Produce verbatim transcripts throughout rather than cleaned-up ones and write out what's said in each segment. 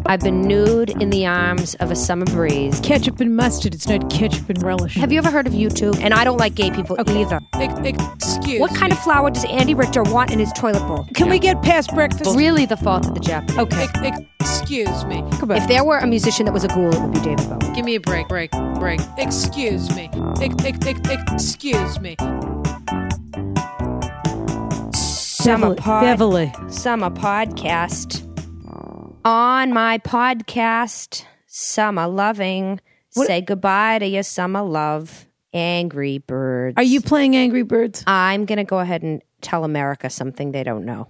I've been nude in the arms of a summer breeze. Ketchup and mustard. It's not ketchup and relish. Have you ever heard of YouTube? And I don't like gay people Okay. either. Excuse What kind me. of flour does Andy Richter want in his toilet bowl? Can we get past breakfast? Really the fault of the Japanese. Okay. Excuse me. Come on. If there were a musician that was a ghoul, it would be David Bowie. Give me a break, break, break. Excuse me. Ex- ex- ex- Excuse me. Summer, Beverly- pod- Beverly. Summer podcast. On my podcast, Summer Loving. What- Say goodbye to your summer love. Angry Birds. Are you playing Angry Birds? I'm going to go ahead and tell America something they don't know.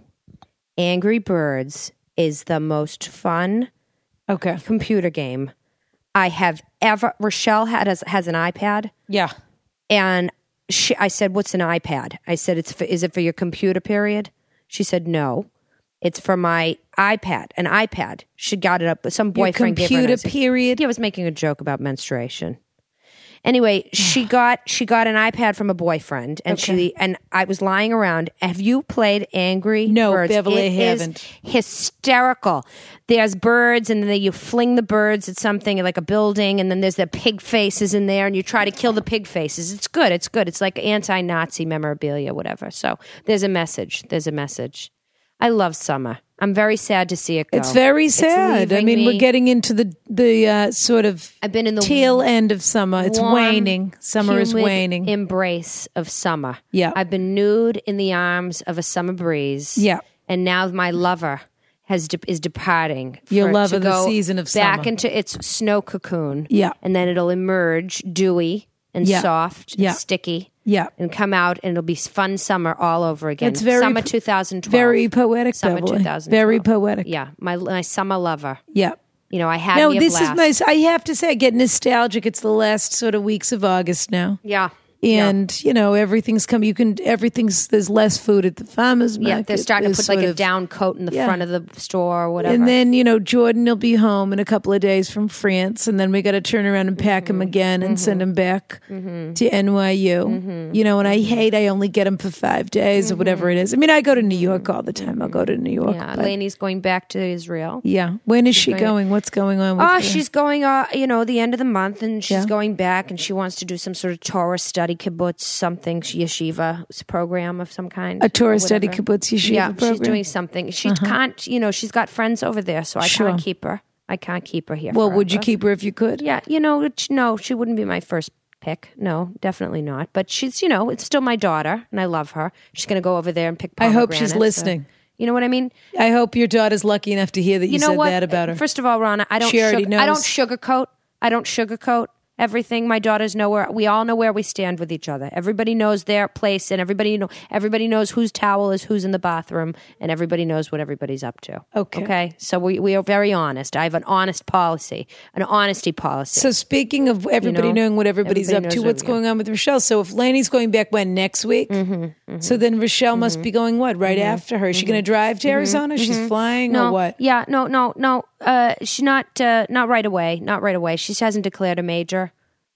Angry Birds is the most fun Okay. computer game I have ever. Rochelle had has, has an iPad, Yeah. and she, I said, "What's an iPad?" I said, "It's for, is it for your computer period?" She said, "No, it's for my iPad." An iPad. She got it up. Some Your boyfriend gave her. an computer iPad. period. Yeah, I was making a joke about menstruation. Anyway, she got she got an iPad from a boyfriend, and Okay. she and I was lying around. Have you played Angry No, Birds? Beverly, I It is haven't. hysterical. There's birds, and then you fling the birds at something like a building, and then there's the pig faces in there, and you try to kill the pig faces. It's good. It's good. It's like anti-Nazi memorabilia, whatever. So there's a message. There's a message. I love summer. I'm very sad to see it go. It's very sad. I leaving mean, me. we're getting into the the uh, sort of I've been in the tail end of summer. It's warm, waning. Summer is humid waning. Embrace of summer. Yeah. I've been nude in the arms of a summer breeze. Yeah. And now my lover has de- is departing. Your for it love to of the go season of back summer. into its snow cocoon. Yeah. And then it'll emerge dewy and Yeah. soft Yeah. and sticky. Yeah. And come out, and it'll be fun summer all over again. It's very summer po- two thousand twelve. Very poetic, Summer Beverly. two thousand twelve. Very poetic. Yeah, my my summer lover. Yeah. You know, I had No, me a this blast. is my. I have to say, I get nostalgic. It's the last sort of weeks of August now, yeah. and you know everything's come. You can everything's. There's less food at the farmers market. Yeah, they're starting to There's put like sort a of- down coat in the Yeah. front of the store or whatever. And then, you know, Jordan will be home in a couple of days from France. And then we got to turn around and pack Mm-hmm. him again and send him back to N Y U. Mm-hmm. You know, and I hate I only get him for five days or whatever it is. I mean, I go to New York all the time. I'll go to New York. yeah, but- Lainey's going back to Israel. yeah. When is she going- going? What's going on with Oh, her? she's going, uh, you know, the end of the month, and she's Yeah. going back, and she wants to do some sort of Torah study kibbutz, something yeshiva program of some kind. a Torah or study whatever. kibbutz yeshiva Yeah, program. she's doing something. She can't, you know, she's got friends over there, so I Sure. can't keep her. I can't keep her here. Well, would you forever. keep her if you could? Yeah, you know, it- no, she wouldn't be my first pick. No, definitely not. But she's, you know, it's still my daughter, and I love her. She's going to go over there and pick. I hope she's pomegranates, uh, listening. you know what I mean? I hope your daughter's lucky enough to hear that you, You know said what? that about her. First of all, Ronna, I don't. She already sugar- I don't knows. sugarcoat. I don't sugarcoat everything. My daughters know where we all know where we stand with each other. Everybody knows their place, and everybody know everybody knows whose towel is who's in the bathroom, and everybody knows what everybody's up to. Okay. Okay. So we we are very honest. I have an honest policy, an honesty policy. So speaking of everybody know, knowing what everybody's everybody up to, knows what's what- yeah. going on with Rochelle? So if Lainey's going back when next week, Mm-hmm, so then Rochelle must be going what right after her? Is she going to drive to Arizona? She's flying no, or what? Yeah, no, no, no. Uh, she's not. Uh, not right away. Not right away. She hasn't declared a major.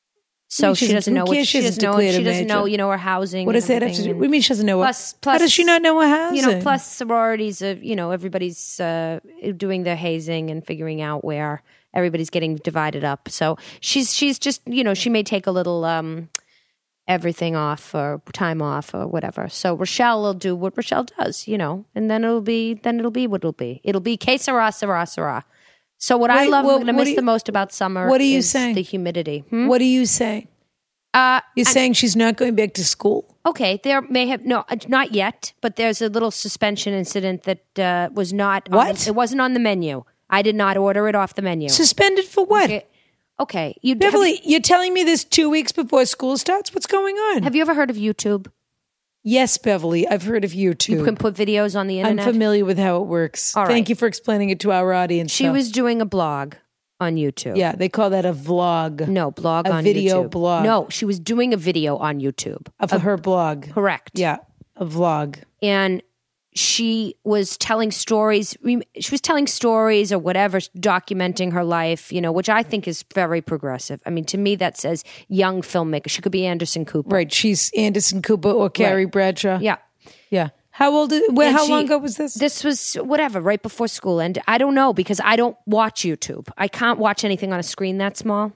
So mean she she doesn't hasn't- know who what cares she she doesn't hasn't know. declared She a doesn't know, major? you know, her housing. What and does that have to everything, do? and- What do you mean she doesn't know? Plus, what? plus, How does she not know her housing? You know, plus sororities. Of, you know, everybody's uh, doing their hazing and figuring out where everybody's getting divided up. So she's she's just you know she may take a little um, everything off or time off or whatever. So Rochelle will do what Rochelle does, you know, and then it'll be then it'll be what it'll be. It'll be que sera, sera, sera. So what I Wait, love, well, I'm going to what miss do you- the most about summer. what are you is saying? The humidity. Hmm? What do you say? Uh, You're saying she's not going back to school? Okay, there may have no, uh, not yet, but there's a little suspension incident that uh, was not. On What? the, it wasn't on the menu. I did not order it off the menu. Suspended for what? Okay, okay. You have, Beverly, you're telling me this two weeks before school starts? What's going on? have you ever heard of YouTube? yes, Beverly, I've heard of YouTube. You can put videos on the I'm internet. familiar with how it works. All Thank right. you for explaining it to our audience. She though. was doing a blog on YouTube. Yeah, they call that a vlog. No, blog A on video YouTube. blog. No, she was doing a video on YouTube. Of her blog. Correct. Yeah, a vlog. And she was telling stories. She was telling stories or whatever, documenting her life, you know, which I think is very progressive. I mean, to me, that says young filmmaker. She could be Anderson Cooper. Right, she's Anderson Cooper or Carrie Right. Bradshaw. Yeah. Yeah. How old? Is, where? And How she- long ago was this? This was whatever, right before school. And I don't know because I don't watch YouTube. I can't watch anything on a screen that small.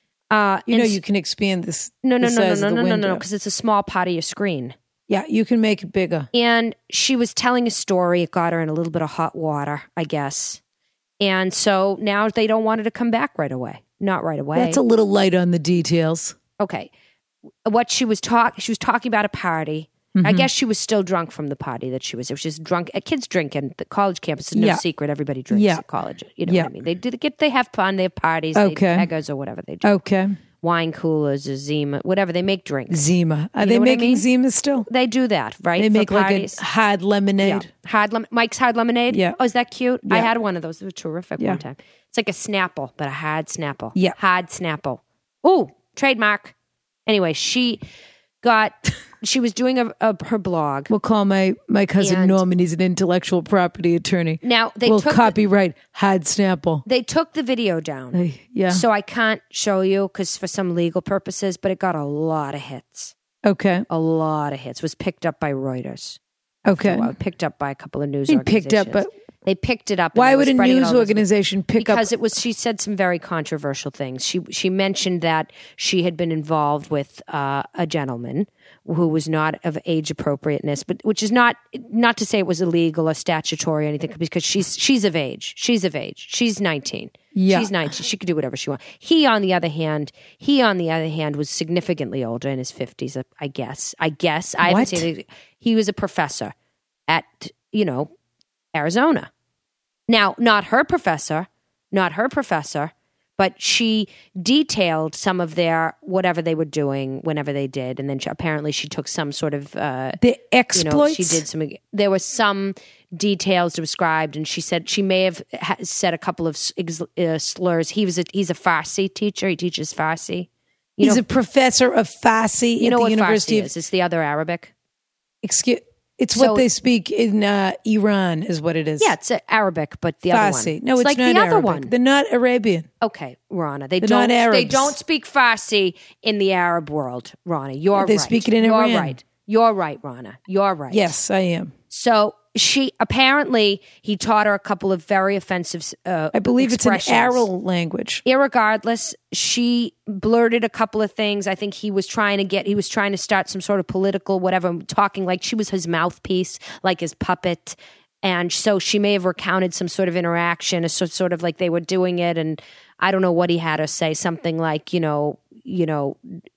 Uh, you know, and you can expand this. No, no, the no, no, size no, of the no, no, window. no, because it's a small part of your screen. Yeah, you can make it bigger. And she was telling a story. It got her in a little bit of hot water, I guess. And so now they don't want her to come back right away. Not right away. That's a little light on the details. Okay. What she was talking, she was talking about a party. Mm-hmm. I guess she was still drunk from the party that she was. It was just drunk. Uh, kids drink in the college campus is no Yeah. secret. Everybody drinks Yeah. at college. You know Yeah. what I mean? They do get. They have fun. They have parties. Okay. They beggars or whatever they do. Okay. Wine coolers, or Zima, whatever. They make drinks. Zima. Are You they know what I making mean? Zima still? They do that, right? They For make like parties. a hard lemonade. Yeah. Hard lem- Mike's hard lemonade. Yeah. Oh, is that cute? I Yeah. had one of those. It was terrific Yeah. one time. It's like a Snapple, but a hard Snapple. Yeah. Hard Snapple. Ooh, trademark. Anyway, she got. She was doing a, a, her blog. We'll call my, my cousin And- Norman. He's an intellectual property attorney. Now they we'll took the, copyright hard Snapple. they took the video down, Hey, yeah. so I can't show you because for some legal purposes. But it got a lot of hits. Okay. A lot of hits. It was picked up by Reuters. Okay. Well, picked up by a couple of news He organizations. picked up, but they picked it up. and why they were would a spreading it news all over- organization pick because up? it was she said some very controversial things. She she mentioned that she had been involved with uh, a gentleman who was not of age appropriateness, but which is not not to say it was illegal or statutory or anything because she's she's of age. She's of age. She's nineteen. Yeah. She's nineteen. She could do whatever she wants. He on the other hand, he on the other hand was significantly older in his fifties, I guess. I guess. I haven't What? seen it. He was a professor at, you know, Arizona. Now, not her professor, not her professor, but she detailed some of their whatever they were doing whenever they did, and then she, apparently she took some sort of uh, the you know exploits? she did some. There were some details described, and she said she may have ha- said a couple of s- ex- uh, slurs. He was a, he's a Farsi teacher. He teaches Farsi. You He's know, a professor of Farsi you at know the what University Farsi of... is? It's the other Arabic. Excuse, it's So- what they speak in uh, Iran is what it is. Yeah, it's uh, Arabic, but the other one. Farsi. No, it's, like not the other Arabic. one. They're not Arabian. Okay, Rana. They They're don't. not They Arabs. don't speak Farsi in the Arab world, Rana. You're They right. speak it in You're Iran. right. You're right, Rana. You're right. Yes, I am. So she apparently he taught her a couple of very offensive. Uh, I believe it's an expressions. Aral language. Irregardless, she blurted a couple of things. I think he was trying to get. He was trying to start some sort of political whatever, talking like she was his mouthpiece, like his puppet. And so she may have recounted some sort of interaction, a sort sort of like they were doing it, and I don't know what he had her say, something like, you know, you know,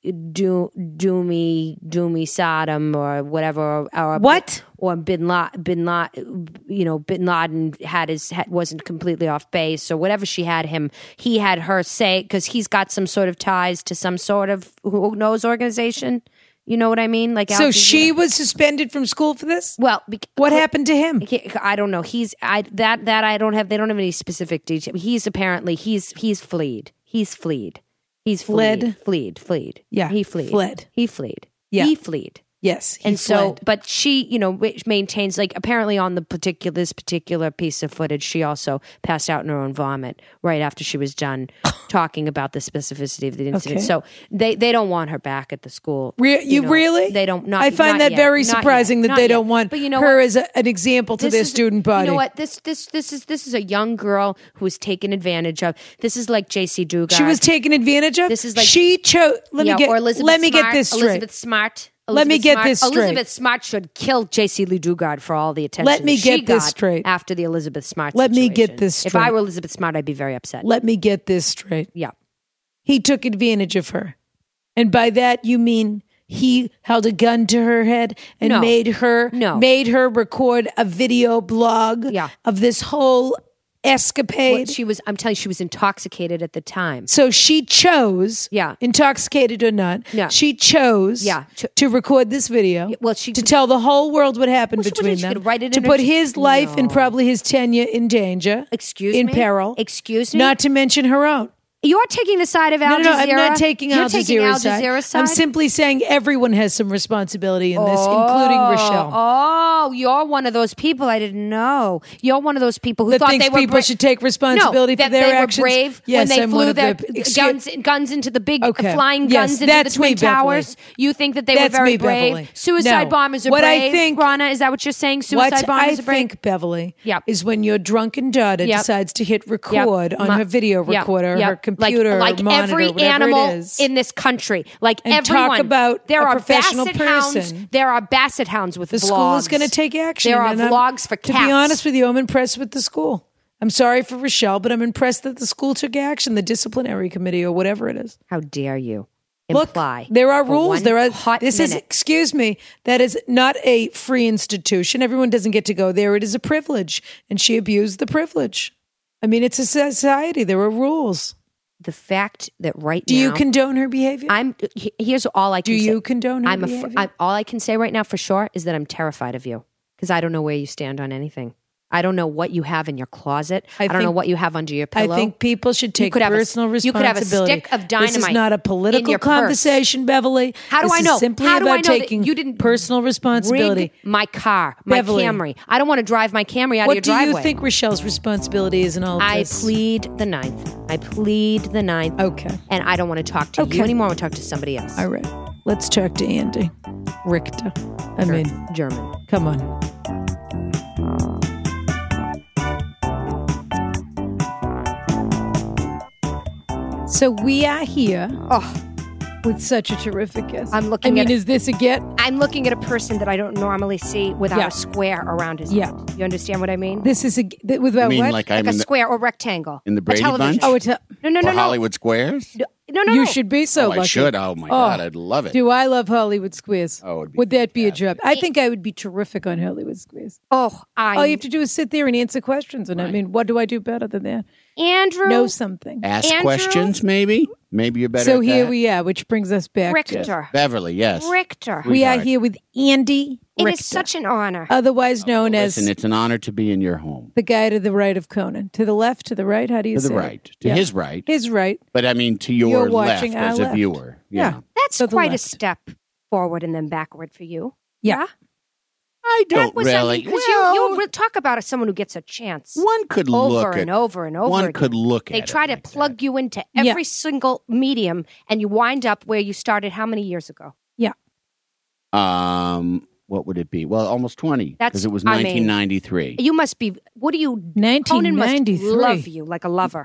do do me, do me Sodom or whatever, or What? or Bin Laden, Bin Laden, you know, Bin Laden had his had, wasn't completely off base or whatever she had him. He had her say because he's got some sort of ties to some sort of who knows organization. You know what I mean? Like So Al she Jazeera. was suspended from school for this? Well, bec- What happened to him? I don't know. He's I that that I don't have. They don't have any specific detail. He's apparently he's he's fleed. He's fleed. He's Fled? fleed. Fleed. Fleed. Yeah, he fleed. fled. He fleed. Yeah. He fleed. Yes. he And so, fled. but she, you know, which maintains like apparently on the particular this particular piece of footage, she also passed out in her own vomit right after she was done talking about the specificity of the incident. Okay. So they they don't want her back at the school. Re- you know, really? They don't. Not, I find not that yet. very Not surprising yet. that Not they yet. don't want But you know her what? as a, an example to This their is- student body. You know what? This this this is this is a young girl who was taken advantage of. This is like J C Dugard. She was taken advantage of. This is like- she chose. Let yeah, me get. or Elizabeth let me Smart, get this straight. Elizabeth Smart. Let me Elizabeth get Smart. this straight. Elizabeth Smart should kill J C Lee Dugard for all the attention. Let me that get she this got straight. After the Elizabeth Smart. Let me get situation. this If I straight. were Elizabeth Smart, I'd be very upset. Let me get this straight. yeah. He took advantage of her, and by that you mean he held a gun to her head and No. made her No. made her record a video blog Yeah. of this whole escapade. What she was. I'm telling you, she was intoxicated at the time. So she chose, Yeah. intoxicated or not, Yeah. she chose Yeah. Ch- to record this video. well, she- to tell the whole world what happened Well, she between wasn't- she them, could write it to in her- put his life and No. probably his tenure in danger, Excuse in me. peril, Excuse me. not to mention her own. You're taking the side of Al No, no, Jazeera. no, I'm not taking You're Al taking Jazeera's Al side. Jazeera's side. I'm simply saying everyone has some responsibility in this, Oh, including Rochelle. Oh, you're one of those people I didn't know. You're one of those people who That thought thinks they were people bra- should take responsibility no, for that their they actions. were brave Yes, when they I'm flew one of their the- excuse- guns, guns into the big Okay. flying Yes, guns into that's the Twin me, Beverly. Towers. You think that they That's were very me, brave? Beverly. Suicide No. bombers are What I brave. think- Rana, is that what you're saying? Suicide What bombers I are brave. think, Beverly, Yep. is when your drunken daughter Yep. decides to hit record Yep. on Ma- her video Yep. recorder, Yep. her computer, like, like monitor, every whatever animal it is. in this country, like And everyone. talk about there a are professional basset hounds. person. There are basset hounds with The vlogs. school is going to take action. There are and I'm- vlogs for To cats. be honest with you, I'm impressed with the school. I'm sorry for Rochelle, but I'm impressed that the school took action, the disciplinary committee or whatever it is. How dare you Look, imply? there are for rules. one There are. hot This is, minute. excuse me, that is not a free institution. Everyone doesn't get to go there. It is a privilege, and she abused the privilege. I mean, it's a society. There are rules. the fact that right Do now. you condone her behavior? I'm. he- Here's all I Do can say. you condone her I'm, a, behavior? I'm. All I can say right now for sure is that I'm terrified of you because I don't know where you stand on anything. I don't know what you have in your closet. I, I don't know think- what you have under your I pillow. think people should take could have a- personal you could have a responsibility. stick of This is dynamite not a in political your purse. conversation, Beverly. How do This I is know? simply How do about I know that taking you didn't personal responsibility. rig my car, my Beverly. Camry? I don't want to drive my Camry out What of do your driveway. you think Rochelle's responsibility is in all of I this? plead the ninth. I plead the ninth. Okay. And I don't want to talk to Okay. you anymore. I want to talk to somebody else. All right. Let's talk to Andy Richter. I mean, German. come on. So we are here Oh, with such a terrific guest. I'm looking I mean, at- is this a get? I'm looking at a person that I don't normally see without Yeah. a square around his Yeah. head. You understand what I mean? This is a th- without I mean, what? like Like I'm a in the, square or rectangle. in the A Brady television. Bunch? oh, it's a, No, no, no, or no. Hollywood Squares? No, no, no. you no. should be so oh, lucky. I should. Oh my God, I'd love it. Do I love Hollywood Squares? Oh, it'd be would that be a fantastic. job? I think I would be terrific on Hollywood Squares. Oh, I. All you have to do is sit there and answer questions. And I mean, what do I do better than that? Andrew. Know something. Ask Andrew? questions, maybe. Maybe you're better. So at here that. we are, which brings us back to Richter. Beverly, yes. Richter. we are Sweetheart. here with Andy It Richter, is such an honor. otherwise known as Listen, it's an honor to be in your home. the guy to the right of Conan. To the left, to the right. How do you To the say it? right, to Yeah. his right, His right. but I mean to your You're left watching our as a left. viewer. Yeah. Yeah, That's to the quite a left. step forward and then backward for you. Yeah. I That don't was really. because well, you, you re- talk about someone who gets a chance one could over look and at. over and over. one again. could look They at. try it to like plug that. you into Yeah. every single medium, and you wind up where you started. How many years ago? Um, what would it be? Well, almost twenty. That's- because it was I mean- nineteen ninety-three. You must be. What do you? nineteen Conan must ninety-three. love you like a lover.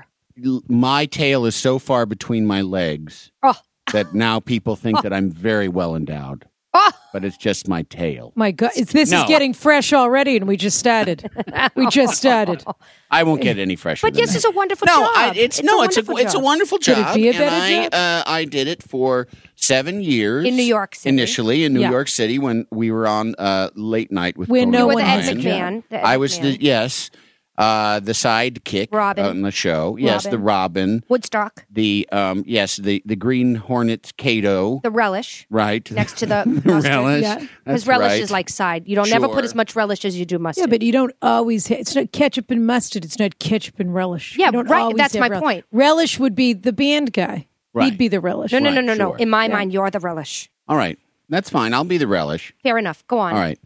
My tail is so far between my legs Oh, that now people think that I'm very well endowed, oh. but it's just my tail. My God, it's, this No. is getting fresh already, and we just started. we just started. I won't get any fresher. But than yes, that. it's a wonderful no, job. I, it's, no, a it's a wonderful it's a job. wonderful Could it job. be a and better I, job? Uh, I did it for seven years In New York City. Initially in New Yeah. York City when we were on uh, late night with Where Conan no You were one the Ed has a O'Brien. McMahon. the Ed I was the McMahon. yes, uh, the sidekick Robin. on the show. Yes, Robin. the Robin. Woodstock, The um, yes, the the Green Hornet Cato. the relish Right next to the mustard. relish. Yeah. That's Because relish right. is like side. You don't never put Sure. as much relish as you do mustard. Yeah, but you don't always. Ha- it's not ketchup and mustard. It's not ketchup and relish. Yeah, You don't right, always that's have my relish. point. Relish would be the band guy. Right. He'd be the relish. no, no, no, Right, no, no. sure. In my Yeah. mind, you're the relish. All right, that's fine. I'll be the relish. Fair enough. Go on. All right.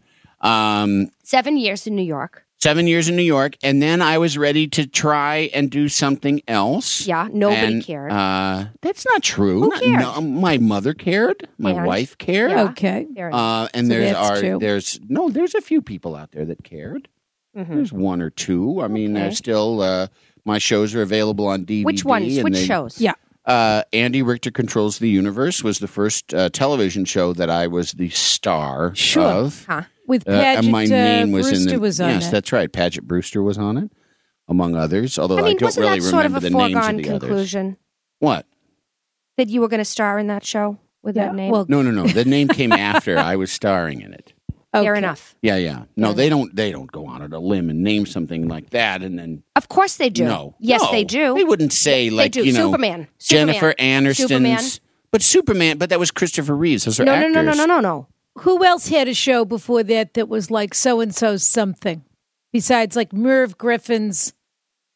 Um, Seven years in New York. seven years in New York, and then I was ready to try and do something else. Yeah, nobody And, cared. Uh, that's not true. Who Not- cared? no, my mother cared. My And? wife cared. Yeah. Okay. Fair enough. Uh, and So there's that's are true. there's no there's a few people out there that cared. Mhm. There's one or two. I mean, Okay. there's still uh, my shows are available on D V D. Which ones? and Which they- shows? Yeah. Uh, Andy Richter Controls the Universe was the first uh, television show that I was the star Sure. of. Huh? With Uh, Paget, and my name uh, was Brewster in the was on yes, that. that's right. Paget Brewster was on it, among others. Although I I, mean, don't wasn't really that sort of remember a the names of foregone the others. conclusion What? that you were going to star in that show with Yeah, that name? well, No, no, no. The name came after I was starring in it. Fair okay. enough. Yeah, yeah. No, they don't. They don't go on at a limb and name something like that, and then Of course they do. no. Yes, No. they do. They wouldn't say They like do. you know Superman. Jennifer Superman. Aniston's. Superman. But Superman. But that was Christopher Reeves. Those are No, no, actors. no, no, no, no, no. Who else had a show before that that was like so and so something? Besides like Merv Griffin's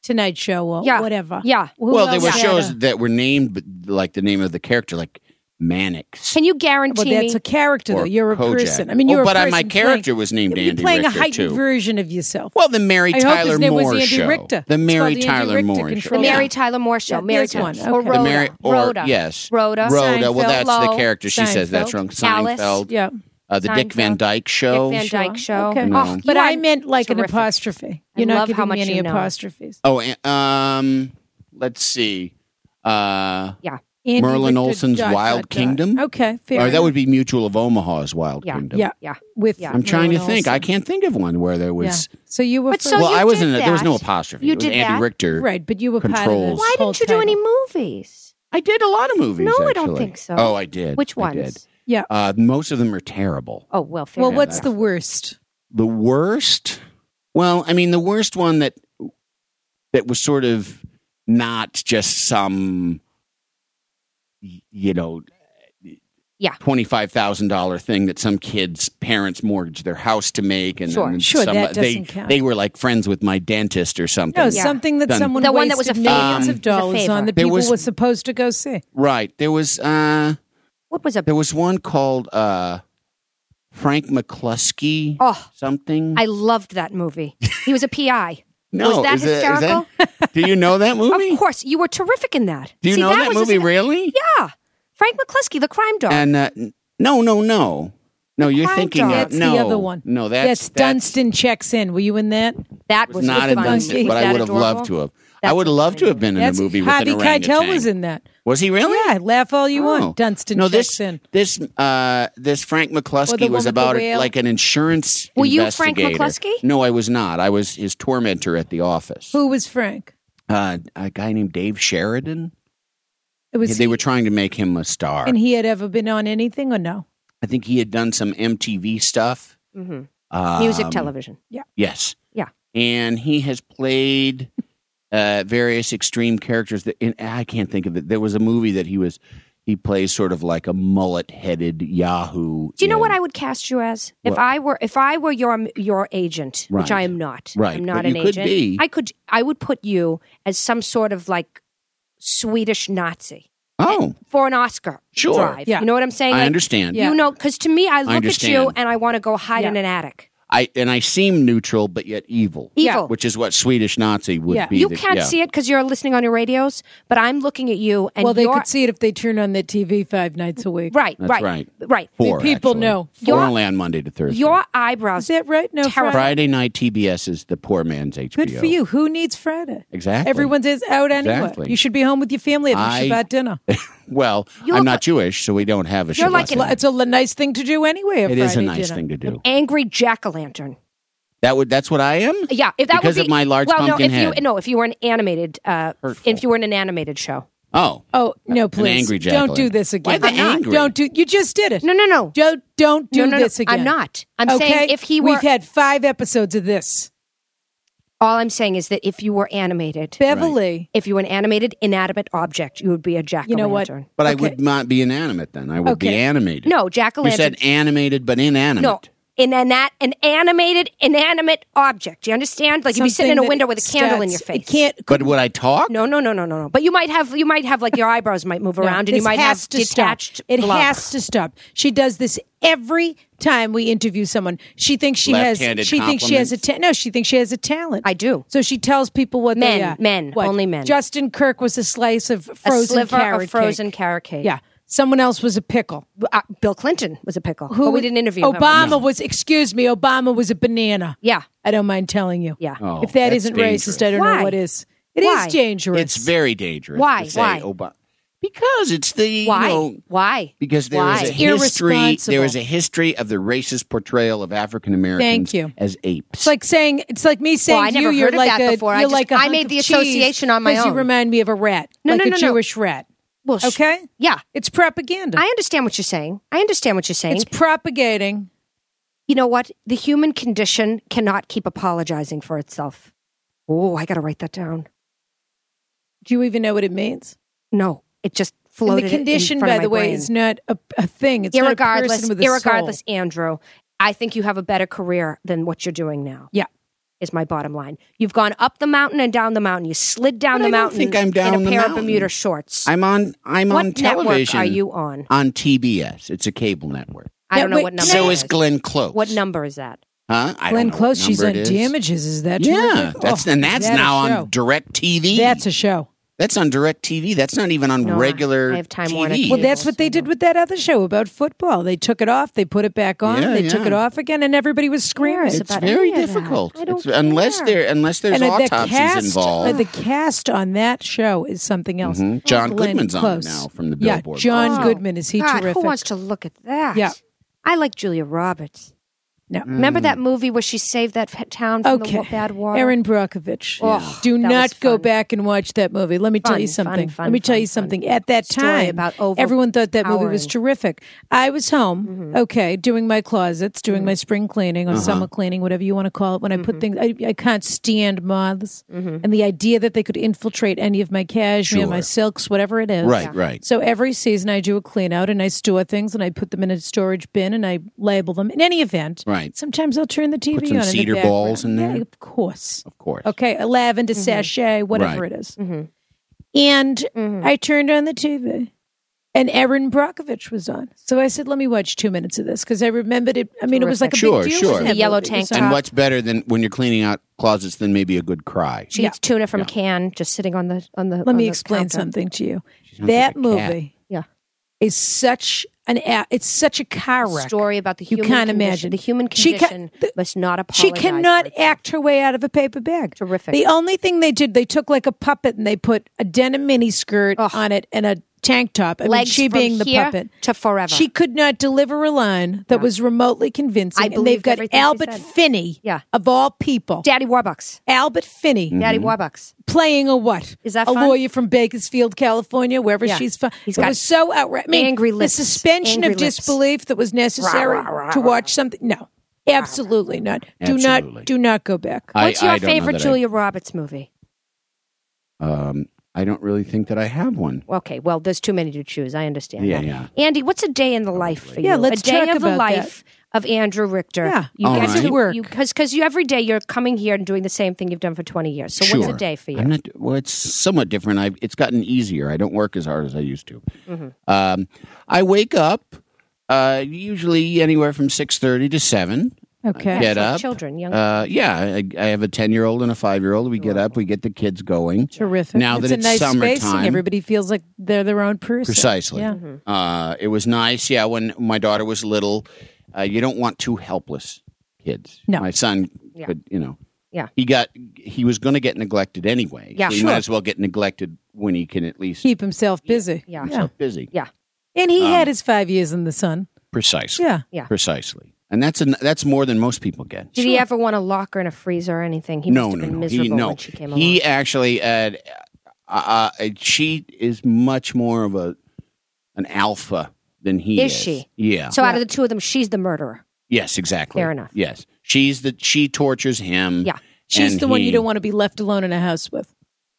Tonight Show or Yeah. whatever. Yeah. Who well, there else were had shows a- that were named but, like the name of the character, like Mannix. Can you guarantee Well, that's me? a character, though. or You're a Kojak. person. I mean, you're oh, a but person my character playing, was named you're Andy playing Richter a heightened too. version of yourself. Well, the Mary I hope Tyler his name Moore was Andy show. Richter. The It's Mary called the Andy Tyler Richter Moore show. The Control. Yeah. Mary Tyler Moore show. Yeah, Mary this Tyler one. or Okay. Rhoda. The Mary, or, Rhoda. yes. Rhoda. Rhoda. Well, Seinfeld. that's the Flo. character. She says that's Seinfeld. wrong. Alice. Seinfeld. Yeah. Uh, the Dick Van Seinfeld. Dyke Show. Dick Van Dyke Show. Okay. No. Oh, But you I are meant like terrific. an apostrophe. I You're not love giving how me much any you know. apostrophes. Oh, and, um, let's see. Uh, Yeah. Andy Merlin Richter Olsen's dot, Wild dot, dot. Kingdom? Okay, fair or that enough. would be Mutual of Omaha's Wild Yeah. Kingdom. Yeah. Yeah. with. Yeah. I'm trying to Merlin think. I Olsen. can't think of one where there Yeah. was. So you were But first. so well, you I wasn't. did There was no that. apostrophe. You it was did Andy that. Richter. right, but you were part of controls. this Why whole didn't you do any title. movies? I did a lot of movies. No, I don't actually. think so. Oh, I did. Which I ones? did. Yeah. Uh, most of them are terrible. Oh well. Fair Well, enough. what's the worst? The worst? Well, I mean, the worst one that that was sort of not just some, y- you know, Yeah. twenty-five thousand dollar thing that some kids' parents mortgaged their house to make, and Sure. then Sure, some, that they doesn't count. they were like friends with my dentist or something. No, Yeah. something that Done. someone The one that was wasted a favor. millions Um, of It was a dollars favor. on that There people was- were supposed to go see. Right. There was uh What was a? there was one called uh Frank McCluskey Oh, something. I loved that movie. He was a P I. no, was that is it- is hysterical? that- do you know that movie? Of course, you were terrific in that. Do you See, know that, was a- movie really? Yeah, Frank McCluskey, the crime dog. And uh, n- no, no, no, no. You're Crime thinking Dog. of That's no, the other one. No, that's That's Dunstan checks in. Were you in that? that was was not really in fun. Dunstan, Was but I that would have adorable? loved to have. I That's would have loved to have been in That's a movie with Harvey an orangutan. Keitel was in that. Was he really? Yeah, laugh all you Oh. want. Dunstan No, checks this in. this uh this Frank Or the McCluskey one was with the about whale? like an insurance. Were you Frank investigator. McCluskey? No, I was not. I was his tormentor at the office. Who was Frank? Uh, a guy named Dave Sheridan. It was they he- were trying to make him a star. and he had ever been on anything or no? I think he had done some M T V stuff. Mhm. Um, Music, television. Yes. Yeah. And he has played uh, various extreme characters. That in, I can't think of it. There was a movie that he was. He plays sort of like a mullet-headed Yahoo. Do you know in- what I would cast you as? If What? I were if I were your your agent, which Right. I am not. Right, I'm not but an you could agent. be. I could I would put you as some sort of like Swedish Nazi Oh, for an Oscar Sure. drive. Yeah. You know what I'm saying? I Like, understand. Yeah. You know, because to me, I look at you understand. and I want to go hide Yeah. in an attic. I and I seem neutral, but yet evil. Evil. Which is what Swedish Nazi would Yeah. be. You the- can't yeah. see it because you're listening on your radios, but I'm looking at you and well, they you're could see it if they turn on their T V five nights a week. right, That's right, right. right. Four, People actually. know. Four Your- only on Monday to Thursday. Your Is eyebrows. that right? No, Terrifying. Friday. Friday night T B S is the poor man's H B O. Good for you. Who needs Friday? Exactly. Everyone's is out anyway. Exactly. You should be home with your family at I- Shabbat dinner. Well, You I'm look not like- Jewish, so we don't have a You're Shabbat like an- dinner. It's a l- nice thing to do anyway. A It is a Friday nice dinner. thing to do. Angry jack o' lantern. That would that's what I am? Yeah, if that Because would be of my large well, pumpkin no, if head. you no, if you were an animated, uh, Hurtful. if you were in an animated show. Oh. Oh no, please! angry don't do jack-o'-lantern. this again. Why the I'm not. angry? Don't do. You just did it. No, no, no, Don't don't do no, no, this no. again. I'm not. I'm okay? saying if he were. We've had five episodes of this. all I'm saying is that if you were animated, Beverly, if you were an animated inanimate object, you would be a jack o' You know what? lantern. But I Okay. would not be inanimate then. I would be Okay. animated. No, jack o' You lantern. said animated but inanimate. no. In an, an animated, inanimate object. Do you understand? Like you'd be sitting in a something window that with a candle in your starts- face. It can't. But would I talk? No, no, no, no, no, no. But you might have, you might have like your eyebrows might move No, around, and you this might has have to detached. Stop. It glove. has to stop. She does this every time we interview someone. She thinks she has. Left-handed She thinks she has a. compliments? Ta- no, she thinks she has a talent. I do. So she tells people what Men, they are. men, What? only men. Justin Kirk was a slice of A frozen sliver carrot of frozen cake. carrot cake. Yeah. Someone else was a pickle. Uh, Bill Clinton was a pickle. Who but we didn't interview him. Obama was. Excuse me. Obama was a banana. Yeah. I don't mind telling you. Yeah. Oh, If that that's isn't dangerous. racist, I don't Why? know what is. It is Why? dangerous. It's very dangerous. Why? To say Why? Obama. Because it's the Why? You know, Why? because there Why? is a It's history. irresponsible. There is a history of the racist portrayal of African Americans Thank you. as apes. It's like saying it's like me saying I to never you, you're heard of like that a before. I you're just- like a I hunk made of the cheese association on my 'cause you own. remind me of a rat, No, like no, a no, no. Jewish rat. Well, sh- Okay, Yeah. it's propaganda. I understand what you're saying. I understand what you're saying. It's propagating. You know what? The human condition cannot keep apologizing for itself. Oh, I got to write that down. Do you even know what it means? No, it just And floated. the condition, in front by of my the way, brain. is not a, a thing. It's not a irregardless. person with a Irregardless, soul. Andrew, I think you have a better career than what you're doing now. Yeah. is my bottom line. You've gone up the mountain and down the mountain. You slid down But the I don't mountain think I'm down in a the pair mountain. of Bermuda shorts. I'm on. I'm what on television. network are you on? On T B S. It's a cable network. I don't Now, know wait, what number. So it is Glenn Close. What number is that? Huh? I Glenn don't know Close, what she's on number it is. Damages. Is that Yeah, terrific? that's Oh, and that's is that a now show? on Direct T V. That's a show. That's on Direct T V. That's not even on No, regular I have Time T V. Warner Well, cable. that's what they did with that other show about football. They took it off, they put it back on, Yeah, they took yeah. it off again, and everybody was screaming. cares It's about very any of that. difficult. I don't It's, unless care. there, unless there's and uh, the autopsies cast, involved. uh, the cast on that show is something else. Mhm. John Glenn Goodman's on Close. it now from the Yeah, Billboard. John Oh, Goodman, is he God, terrific? who wants to look at that? Yeah. I like Julia Roberts. No. Remember that movie where she saved that f- town from Okay. the wa- bad water? Erin Brockovich. Oh, Do that not was go fun. back and watch that movie. Let me tell Fun, you fun, something. fun, Let me tell fun, you fun. something. At that Story time, about over- everyone thought that movie was powering. terrific. I was home, okay, doing my closets, doing my spring cleaning or Uh-huh. summer cleaning, whatever you want to call it. When I put things, I, I can't stand moths, and the idea that they could infiltrate any of my cashmere, Sure. my silks, whatever it is. Right, right. So every season I do a clean out and I store things and I put them in a storage bin and I label them. In any event, Right. sometimes I'll turn the T V Put some on. cedar in the balls in background. there? Yeah, of course. Of course. Okay, a lavender sachet, whatever Right. it is. And I turned on the T V and Erin Brockovich was on. So I said, let me watch two minutes of this because I remembered it. I mean, it was like a Sure, big deal. sure. with The him. yellow It was tank on- top. And what's better than when you're cleaning out closets than maybe a good cry? She eats tuna from a can, just sitting on the on the. Let on me the explain counter. something to you. sounds That like a cat. movie Yeah, is such an a- it's such a car wreck. story about the You human can't condition. imagine. The human She ca- condition the- must not She apologize. cannot for itself. act her way out of a paper bag. Terrific. The only thing they did, they took like a puppet and they put a denim mini skirt Ugh. on it and a tank top. I mean, Legs she from being the here puppet. to forever. She could not deliver a line that was remotely convincing. I and they've believed got everything she Albert said. Finney, Yeah. of all people. Daddy Warbucks. Albert Finney Daddy Warbucks. playing a what? Is that a fun? lawyer from Bakersfield, California, wherever Yeah. she's from? He's it got was so outrageous. I mean, angry the lips. suspension Angry of lips. disbelief that was necessary Rah, rah, rah, to rah. watch something. No, absolutely not. Do Absolutely. not, do not go back. I- What's your I don't know favorite that I- Julia Roberts movie? Um, I don't really think that I have one. Okay, well, there's too many to choose. I understand Yeah, that. yeah. Andy, what's a day in the life for you? Yeah, let's a day talk of the about life of Andrew Richter. Yeah. you All get right. to work. because because you every day you're coming here and doing the same thing you've done for twenty years. So Sure. what's a day for you? I'm not, well, it's somewhat different. I've, it's gotten easier. I don't work as hard as I used to. Mm-hmm. Um, I wake up uh, usually anywhere from six thirty to seven. Okay. Get like up. children, young- Uh, yeah, I, I have a ten-year-old and a five-year-old. We get up. We get the kids going. Terrific. Now it's that a it's nice summertime. spacing. Everybody feels like they're their own person. Precisely. Yeah. Mm-hmm. Uh, it was nice. Yeah, when my daughter was little, uh, you don't want two helpless kids. No. My son Yeah. could, you know. Yeah. He got. He was going to get neglected anyway. Yeah, so he sure. might as well get neglected when he can at least Keep himself busy. Yeah. keep himself busy. Yeah. And he Um, had his five years in the sun. Precisely. Yeah. Yeah. Precisely. And that's an, that's more than most people get. Did he ever want to lock her in a freezer or anything? He no, must have no, been no. miserable He, no. when she came he along. actually, uh, uh, uh, she is much more of a an alpha than he is. Is she? Yeah. So out of the two of them, she's the murderer. yes, exactly. Fair enough. Yes, she's the she tortures him. Yeah. She's and the one he- you don't want to be left alone in a house with.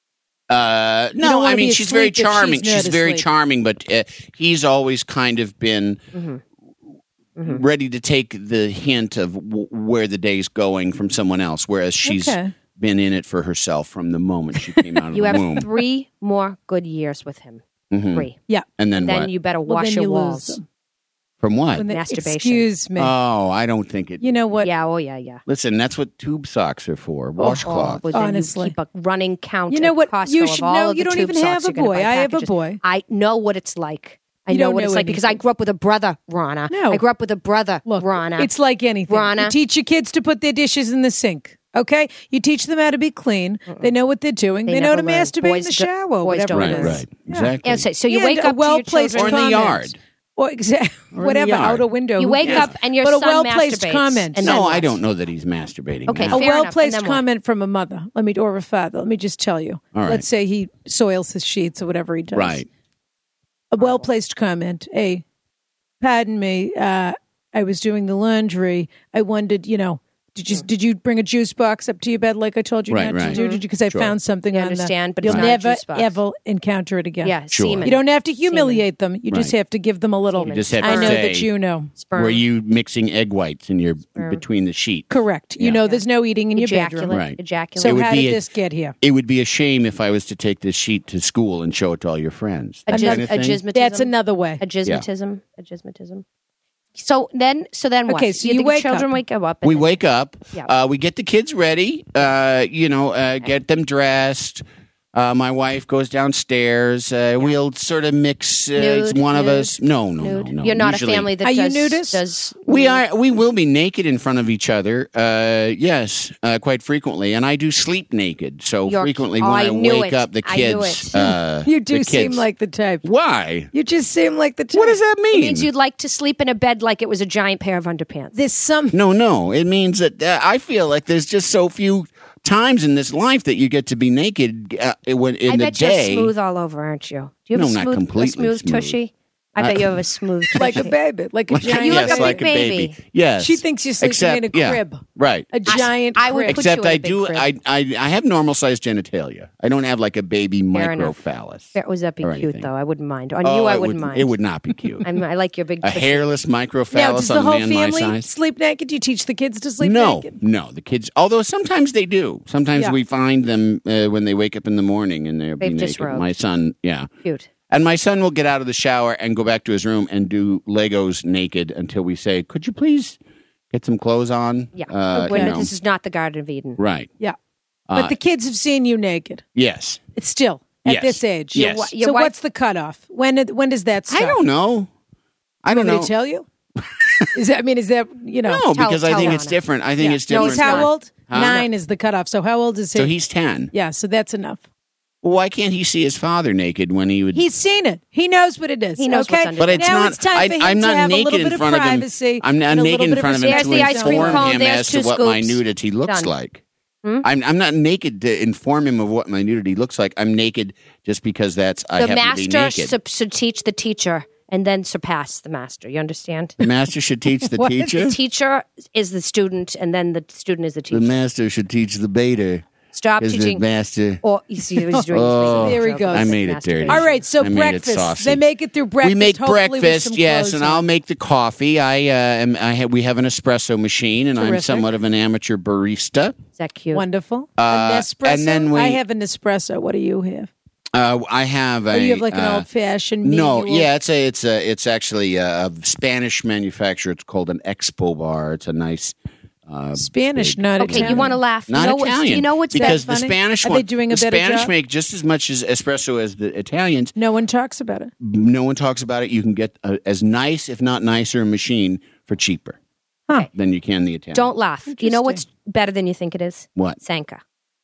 Uh, don't no, wanna I mean be she's very asleep if she's charming. not She's, very asleep. charming, but uh, he's always kind of been Mm-hmm. ready to take the hint of w- where the day's going from someone else, whereas she's Okay. been in it for herself from the moment she came out of You the have womb. three more good years with him. Mhm. Three. Yeah. And then, Then what? you better Well, wash then your you walls. lose them. From what? When they- Masturbation. Excuse me. Oh, I don't think it. you know what? Yeah, oh yeah, yeah. Listen, that's what tube socks are for. Washcloths. Oh, but then Honestly. you keep a running count. You know at what? Costco You of should all know- of you the don't tube even have socks a you're gonna boy. buy I have a packages. boy. I know what it's like. I You know don't what know it's like because I anything. grew up with a brother, Rana. No. I grew up with a brother, Look, Rana. it's like anything. Rana. You teach your kids to put their dishes in the sink. Okay, you teach them how to be clean. They know what they're doing. They They, know never to learn. masturbate Boys in the do- shower, boys whatever don't it Right, is. learn. right. Yeah. Exactly. And so, so you And wake a up well-placed to your Or in the children. comment. yard. Or exactly Or in whatever the yard. out a window. You who wake cares? up and your but a son well-placed masturbates. comment. And No, then I what? don't know that he's masturbating. Okay, now. a fair enough. well And placed then what? comment from a mother. Let me or a father. Let me just tell you. All right. Let's say he soils his sheets or whatever he does. Right. A well placed comment. A, pardon me. Uh, I was doing the laundry. I wondered, you know, Did you did you bring a juice box up to your bed like I told you Right, not right. to do? Did you? Because I Sure. found something I on understand, the, but you'll it's not a never juice box. ever encounter it again. Yeah, Sure. semen. You don't have to humiliate them. You just Right. have to give them a little. Semen. You just have I to know say, that you know. Sperm. Were you mixing egg whites in your between the sheets? Correct. You Yeah. know, there's no eating in your ejaculate? bedroom. Right. Ejaculate. So It would how be did a- this get here? It would be a shame if I was to take this sheet to school and show it to all your friends. a, That gis- kind of a thing? gismatism. That's another way. A gismatism. A gismatism. So then, so then what? Okay, so You- you the wake children up. wake up. and We then- wake up. Yeah. Uh, we get the kids ready. Uh, you know, uh, get them dressed. Uh, my wife goes downstairs. Uh, We'll sort of mix. Uh, it's Nude, one of nude, us. No, no, Nude. no, no. You're not Usually- a family that Are you does, nudist? does. We are. We will be naked in front of each other. Uh, yes, uh, quite frequently, and I do sleep naked. So You're- frequently, oh, when I I, knew wake it. up, the I knew kids. it. Uh, You do the seem kids- like the type. Why? You just seem like the type. What does that mean? It means you'd like to sleep in a bed like it was a giant pair of underpants. There's some. No, no. It means that uh, I feel like there's just so few times in this life that you get to be naked uh, when in I the bet day. you're smooth all over, aren't you? Do you have No, a not smooth, completely a smooth, smooth. tushy? I bet you have a smooth tushy. Like a baby, like a Like- giant. You look yes, like a like big a baby. baby. Yes. She thinks you're sleeping Except, in a yeah, crib, right. a giant I would crib. put Except you in a I big do. crib. I, I I have normal sized genitalia. I don't have like a baby Fair enough. microphallus. That would that be or cute anything. though? I wouldn't mind. On Oh, you, I it wouldn't would, mind. It would not be cute. I'm, I like your big. A tushy. hairless Now, microphallus does the on a whole man my family size. sleep naked? Do you teach the kids to sleep No, naked? no. The kids, although sometimes they do. Sometimes Yeah. we find them uh, when they wake up in the morning and they're They've naked. disrobed. My son, yeah. Cute. And my son will get out of the shower and go back to his room and do Legos naked until we say, "Could you please get some clothes on?" Yeah. Uh, When- you know. This is not the Garden of Eden. Right. Yeah, Uh, but the kids have seen you naked. Yes. It's still at Yes. this age. Yes. Your wi- your So wife- what's the cutoff? When did- when does that stop? I don't know. I don't Did know. they tell you? Is that? I mean, is that you know? No, Tell- because I tell think Donna. it's different. I think Yeah. it's different. He's how not. old? Huh? Nine is the cutoff. So how old is he? So he's ten. yeah. So that's enough. Well, why can't he see his father naked when he would? He's seen it. He knows what it is. He knows okay? what's under but it's now not. it's time I, for him I'm to not have a naked little in bit of front of him. privacy I'm not and a naked little in bit of front of him There's to the ice cream inform cone, him there's as to two what my scoops. nudity looks Done. like. I'm I'm not naked to inform him of what my nudity looks like. I'm naked just because that's I The happen to be master naked. sup- should teach the teacher and then surpass the master. You understand? the master should teach the What? teacher. The teacher is the student, and then the student is the The teacher. master should teach the beta. Stop Is the teaching. master? Or you see, what he's doing. Oh, There he goes. I made it Masturbation. dirty. All right. So I made it breakfast. saucy. They make it through breakfast. we make hopefully with breakfast, some yes, clothes and on. I'll make the coffee. I uh, am. I have. We have an espresso machine, and I'm Terrific. somewhat of an amateur barista. Is that cute? Wonderful. Uh, an espresso. and then we- I have an espresso. What do you have? Uh, I have a. Oh, you have like an uh, old fashioned. No, yeah, it's a, it's a, it's actually a, a Spanish manufacturer. It's called an Expo Bar. It's a nice. Uh, Spanish, big- not Okay, Italian. you want to laugh? Not you know what's- Italian. You know what's because that the funny? Spanish Are one, they doing a the better Spanish job? make just as much as espresso as the Italians. No one talks about it. No one talks about it. You can get a, as nice, if not nicer, a machine for cheaper Huh. than you can the Italian. Don't laugh. You know what's better than you think it is? What? Sanka.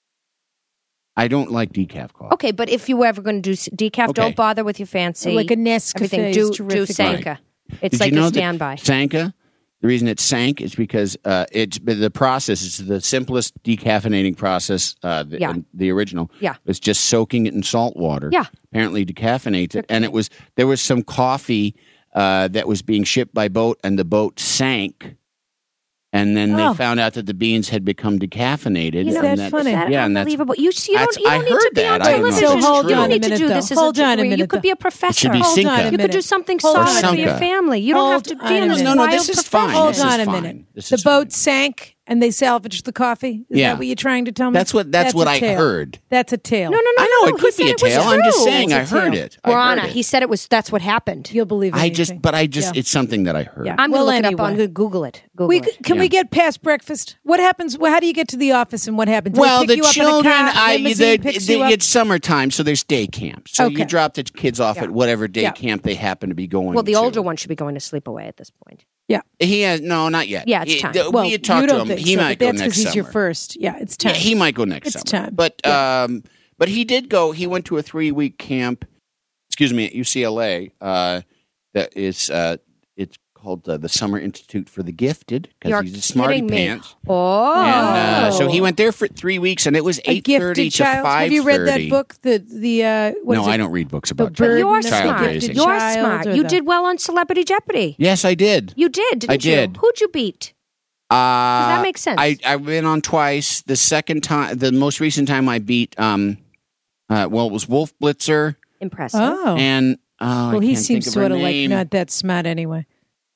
I don't like decaf coffee. Okay, but if you were ever going to do s- decaf, Okay. don't bother with your fancy. Like a Nescafe everything. is Do do terrific. Sanka. It's Did like you know a standby. that Sanka? The reason it sank is because uh, it's the process is the simplest decaffeinating process. Uh, the, Yeah. the original. Yeah. It's just soaking it in salt water. Yeah. Apparently decaffeinates it, and it was there was some coffee uh, that was being shipped by boat, and the boat sank. And then Oh. they found out that the beans had become decaffeinated. You know, and That's funny. Is that Yeah, and that's unbelievable? You, you that's- don't, you I don't need to heard be that. on I don't know if television. it's So hold true. You on don't a need to minute, do though. this as Hold a on a degree. You minute, could though. be a professor. should be Hold on a Cinca. You could minute. do something Hold solid on. for your Sanka. family. You don't Hold have to on be a in this minute. No, no, wild this is fine. profession. Hold This is on a fine. minute. This The is boat fine. sank and they salvaged the coffee. Is Yeah. that what you're trying to tell me? That's what that's, what a I tale. heard. That's a tale. No, no, no. I know no, it he could said be a it was tale. I'm just true. saying I It's a heard tale. it. I Rana, heard it. he said it was. That's what happened. You'll believe I anything. just, but I just, Yeah. it's something that I heard. Yeah. I'm Well, going to look it up. anyway. I'm going to Google it. Google We, it. can we get past breakfast? What happens? Well, how do you get to the office and what happens? Do Well, they the pick you up children, in a car, I, limousine they, picks they, you up? it's summertime, so there's day camp. So Okay. you drop the kids off at whatever day Yeah. camp they happen to be going. Well, the to. older one should be going to sleep away at this point. Yeah. He has no, not yet. Yeah, it's He- time. the- Well, we had you talked to don't him. think He so, might but go that's next he's summer. your first. Yeah, it's time. Yeah, he might go next It's summer. time. But Yeah. um, but he did go. He went to a three week camp. Excuse me, at U C L A. Uh, that is uh, it's called uh, the Summer Institute for the Gifted You're because he's a smarty kidding me. pants. Oh. And uh, so he went there for three weeks, and it was a eight thirty gifted to child. five thirty. Have you read that book? The the uh, what No, is it? I don't read books The about bird You're and the child smart. raising. You're child smart. or You the- did well on Celebrity Jeopardy. Yes, I did. You did, didn't I you? did. Who'd you beat? Uh, that makes sense. I, I've been on twice. The second time, the most recent time I beat, um, uh, well, it was Wolf Blitzer. Impressive. Oh. And, oh, well, I he can't seems think of sort her of like name. not that smart anyway.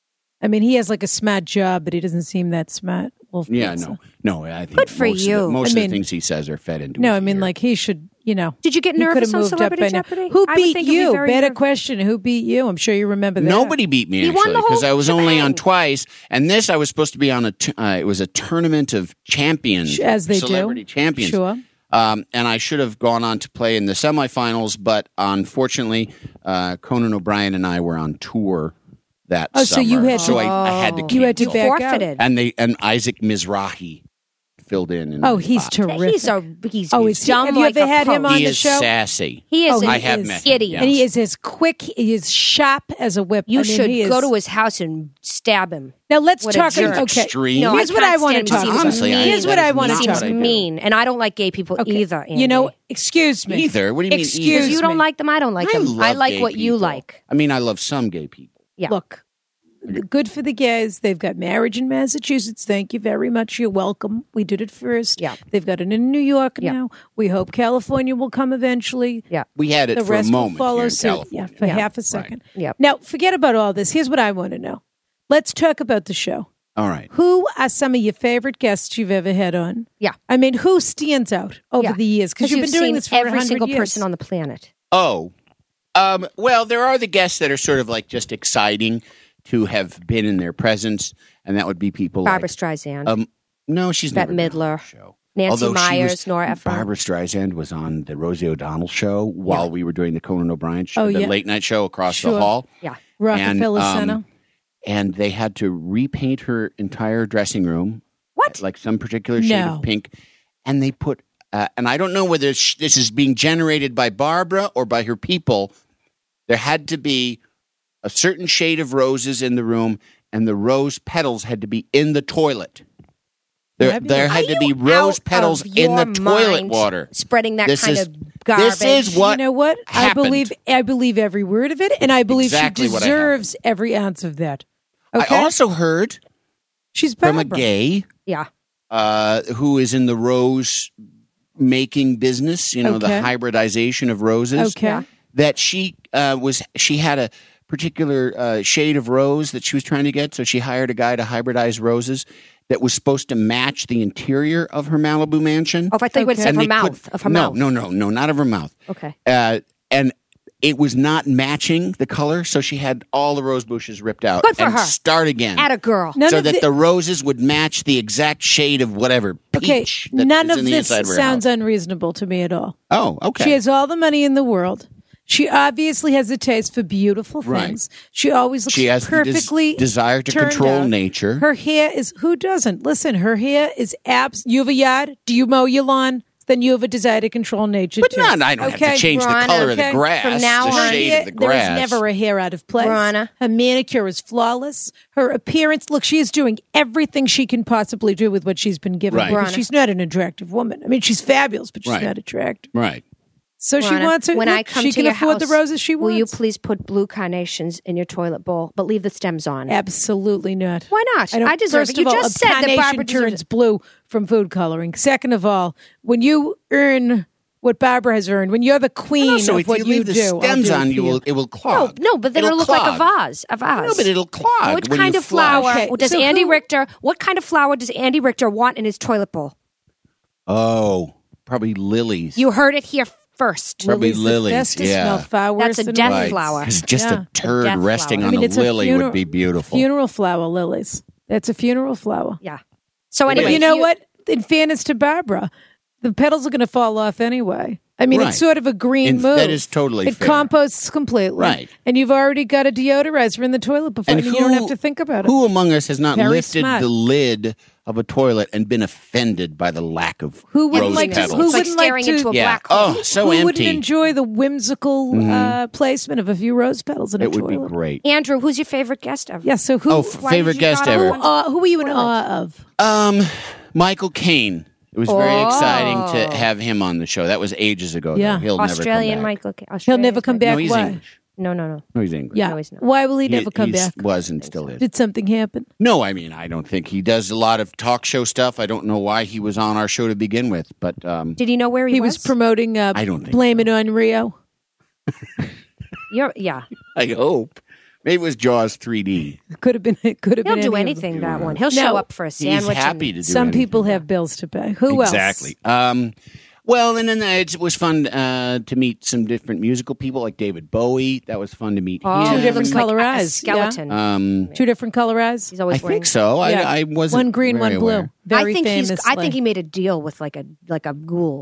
I mean, he has like a smart job, but he doesn't seem that smart. Wolf Yeah, Blitzer. no. No, I think Good for most you. Of the, most I of mean- the things he says are fed into No, his I mean, ear. like he should, you know. Did you get He could nervous have on moved up Celebrity by now. Jeopardy? Who I would beat think you'd be you? very Better nervous. question. Who beat you? I'm sure you remember that. Nobody beat me He won actually the whole because I was only on shebang. twice, and this I was supposed to be on a. T- uh, it was a tournament of champions, As they do. celebrity champions. Sure. Um, and I should have gone on to play in the semifinals, but unfortunately, uh, Conan O'Brien and I were on tour that Oh, so summer. you had so to- I, I had to. Oh. You had to cancel. back out. Forfeited. and they and Isaac Mizrahi filled in. in Oh, my he's spot. terrific. He's a he's Oh, is he- dumb have you like ever a had him post. on He the is show? sassy. He is Oh, an I he have is. met him, idiot. yeah. And he is as quick, he is sharp as a whip. You I mean, should he is- go to his house and stab him. Now let's What a talk. jerk. Okay, Extreme. No, here's I what I can't want to stand talk him. about. Honestly, I- here's that what is I want to not He talk what seems I about. do. mean, and I don't like gay people Okay. either. Andy. You know, excuse me. Either. What do you mean? Excuse either? because you don't me. like them, I don't like I them. love I like gay what you people. like. I mean, I love some gay people. Yeah. Look, good for the gays. They've got marriage in Massachusetts. Thank you very much. You're welcome. We did it first. Yeah. They've got it in New York Yeah. now. We hope California will come eventually. Yeah. We had it The for a rest will moment follow here in suit. California. Yeah, for Yeah. half a second. Yep. Now, forget about all this. Here's what I want to know. Let's talk about the show. All right. Who are some of your favorite guests you've ever had on? Yeah. I mean, who stands out over Yeah. the years? Because you've been doing seen this for every one hundred single years. person on the planet. Oh, um, well, there are the guests that are sort of like just exciting to have been in their presence, and that would be people Barbara like Streisand, um, no, she's Bette never been on Midler, the show. Nancy Although she Myers, was- Nora Ephron. Barbara Streisand was on the Rosie O'Donnell show while we were doing the Conan O'Brien show, Oh, the yeah. late night show across Sure. the hall. Yeah. Rockefeller And, um, Center. And they had to repaint her entire dressing room, What? like some particular shade No. of pink, and they put. Uh, and I don't know whether sh- this is being generated by Barbara or by her people. There had to be a certain shade of roses in the room, and the rose petals had to be in the toilet. There, Fabulous. there had Are to be you rose out petals of in the your toilet mind water. Spreading that This kind is- of garbage. This is what you know what? happened. I believe I believe every word of it, and I believe Exactly she what I deserves every ounce of that. Okay, I also heard she's from a Barbara. gay Yeah. uh, who is in the rose making business, you know, the Okay. hybridization of roses. Okay, Yeah. That she uh, was, she had a particular uh, shade of rose that she was trying to get, so she hired a guy to hybridize roses that was supposed to match the interior of her Malibu mansion. Oh, if I thought you would Okay. say And her they mouth. could- Of her no, mouth. no, no, no, not of her mouth. Okay. Uh, and it was not matching the color, so she had all the rose bushes ripped out Good for and her. start again. At a girl. none so of that the- the roses would match the exact shade of whatever okay. peach that None is of in the this inside of her sounds house. unreasonable to me at all. Oh, okay. She has all the money in the world. She obviously has a taste for beautiful Right. things. She always looks She has the des- perfectly desire to turned control out. nature. Her hair is who doesn't? Listen, her hair is abs. You have a yard. Do you mow your lawn? Then you have a desire to control nature. But too. not, I don't have Okay, to change Rhonda, the color of okay. the grass, From now the on- shade Hair- of the there is grass. never a hair out of place. Rhonda. Her manicure is flawless. Her appearance, look, she is doing everything she can possibly do with what she's been given. Right. Because Rhonda. she's not an attractive woman. I mean, she's fabulous, but she's Right. not attractive. Right. So she Rhonda, wants to. when look, I come she to can your afford house, the roses she will wants. you please put blue carnations in your toilet bowl, but leave the stems on? Absolutely not. Why not? don't- I deserve first it. You of all, just a said that carnation Barbara deserves turns it. blue from food coloring. Second of all, when you earn what Barbara has earned, when you're the queen Also, of if what you leave the do, I'll stems do it on, for you will it will No, clog. no, but then It'll it'll look clog. like a vase. A vase. No, but it'll clog. What when kind you of flush. flower Okay, does so Andy who- Richter? What kind of flower does Andy Richter want in his toilet bowl? Oh, probably lilies. You heard it here first. Probably Lilies. lilies, The best yeah. smell far worse That's a than death lilies. flower. Because just Yeah. a turd death resting flower. on I mean, a it's a lily funeral- would be beautiful. Funeral flower lilies. That's a funeral flower. Yeah. So But anyway, you know what? In fairness to Barbara, the petals are going to fall off anyway. I mean, Right. it's sort of a green In- move. that is totally It fair. composts completely. Right. And you've already got a deodorizer in the toilet before, And and who, you don't have to think about it. Who among us has not Very lifted smart. the lid of a toilet and been offended by the lack of Who wouldn't rose like to- petals? who it's like wouldn't like staring to- into a yeah. black hole. Oh, so Who empty. wouldn't enjoy the whimsical uh, placement of a few rose petals in a it would be toilet? great. Andrew, who's your favorite guest ever? Yeah, so who, Oh, f- Why favorite did you guest not ever. on- uh, who were you in awe of? Um, Michael Caine. It was very Oh. exciting to have him on the show. That was ages ago. though. Yeah. He'll Australian never come back. Michael. Ca- He'll never Australian come Michael- back. No, he's Why? English. No, no, no. No, he's English. Yeah. No, he's not. Why will he, He- never come he's- back? Was and still is. Did something happen? No, I mean, I don't think he does a lot of talk show stuff. I don't know why he was on our show to begin with, but um, Did he know where he, He was promoting uh, I don't think Blame It on Rio. You're, yeah. I hope. Maybe it was Jaws three D. Could have been. It could have He'll been do any of them. anything, that one. He'll No. show up for a He's sandwich. happy and, to do Some anything. people have bills to pay. Who else? Exactly. Um, well, and then it was fun uh, to meet some different musical people like David Bowie. That was fun to meet Oh, him. Two different looks like color a eyes, skeleton. Um, Two different color eyes. He's I always wearing. think so. Yeah. I, I wasn't One green, very one blue. aware. Very I think famous. he's. I think he made a deal with like a like a ghoul,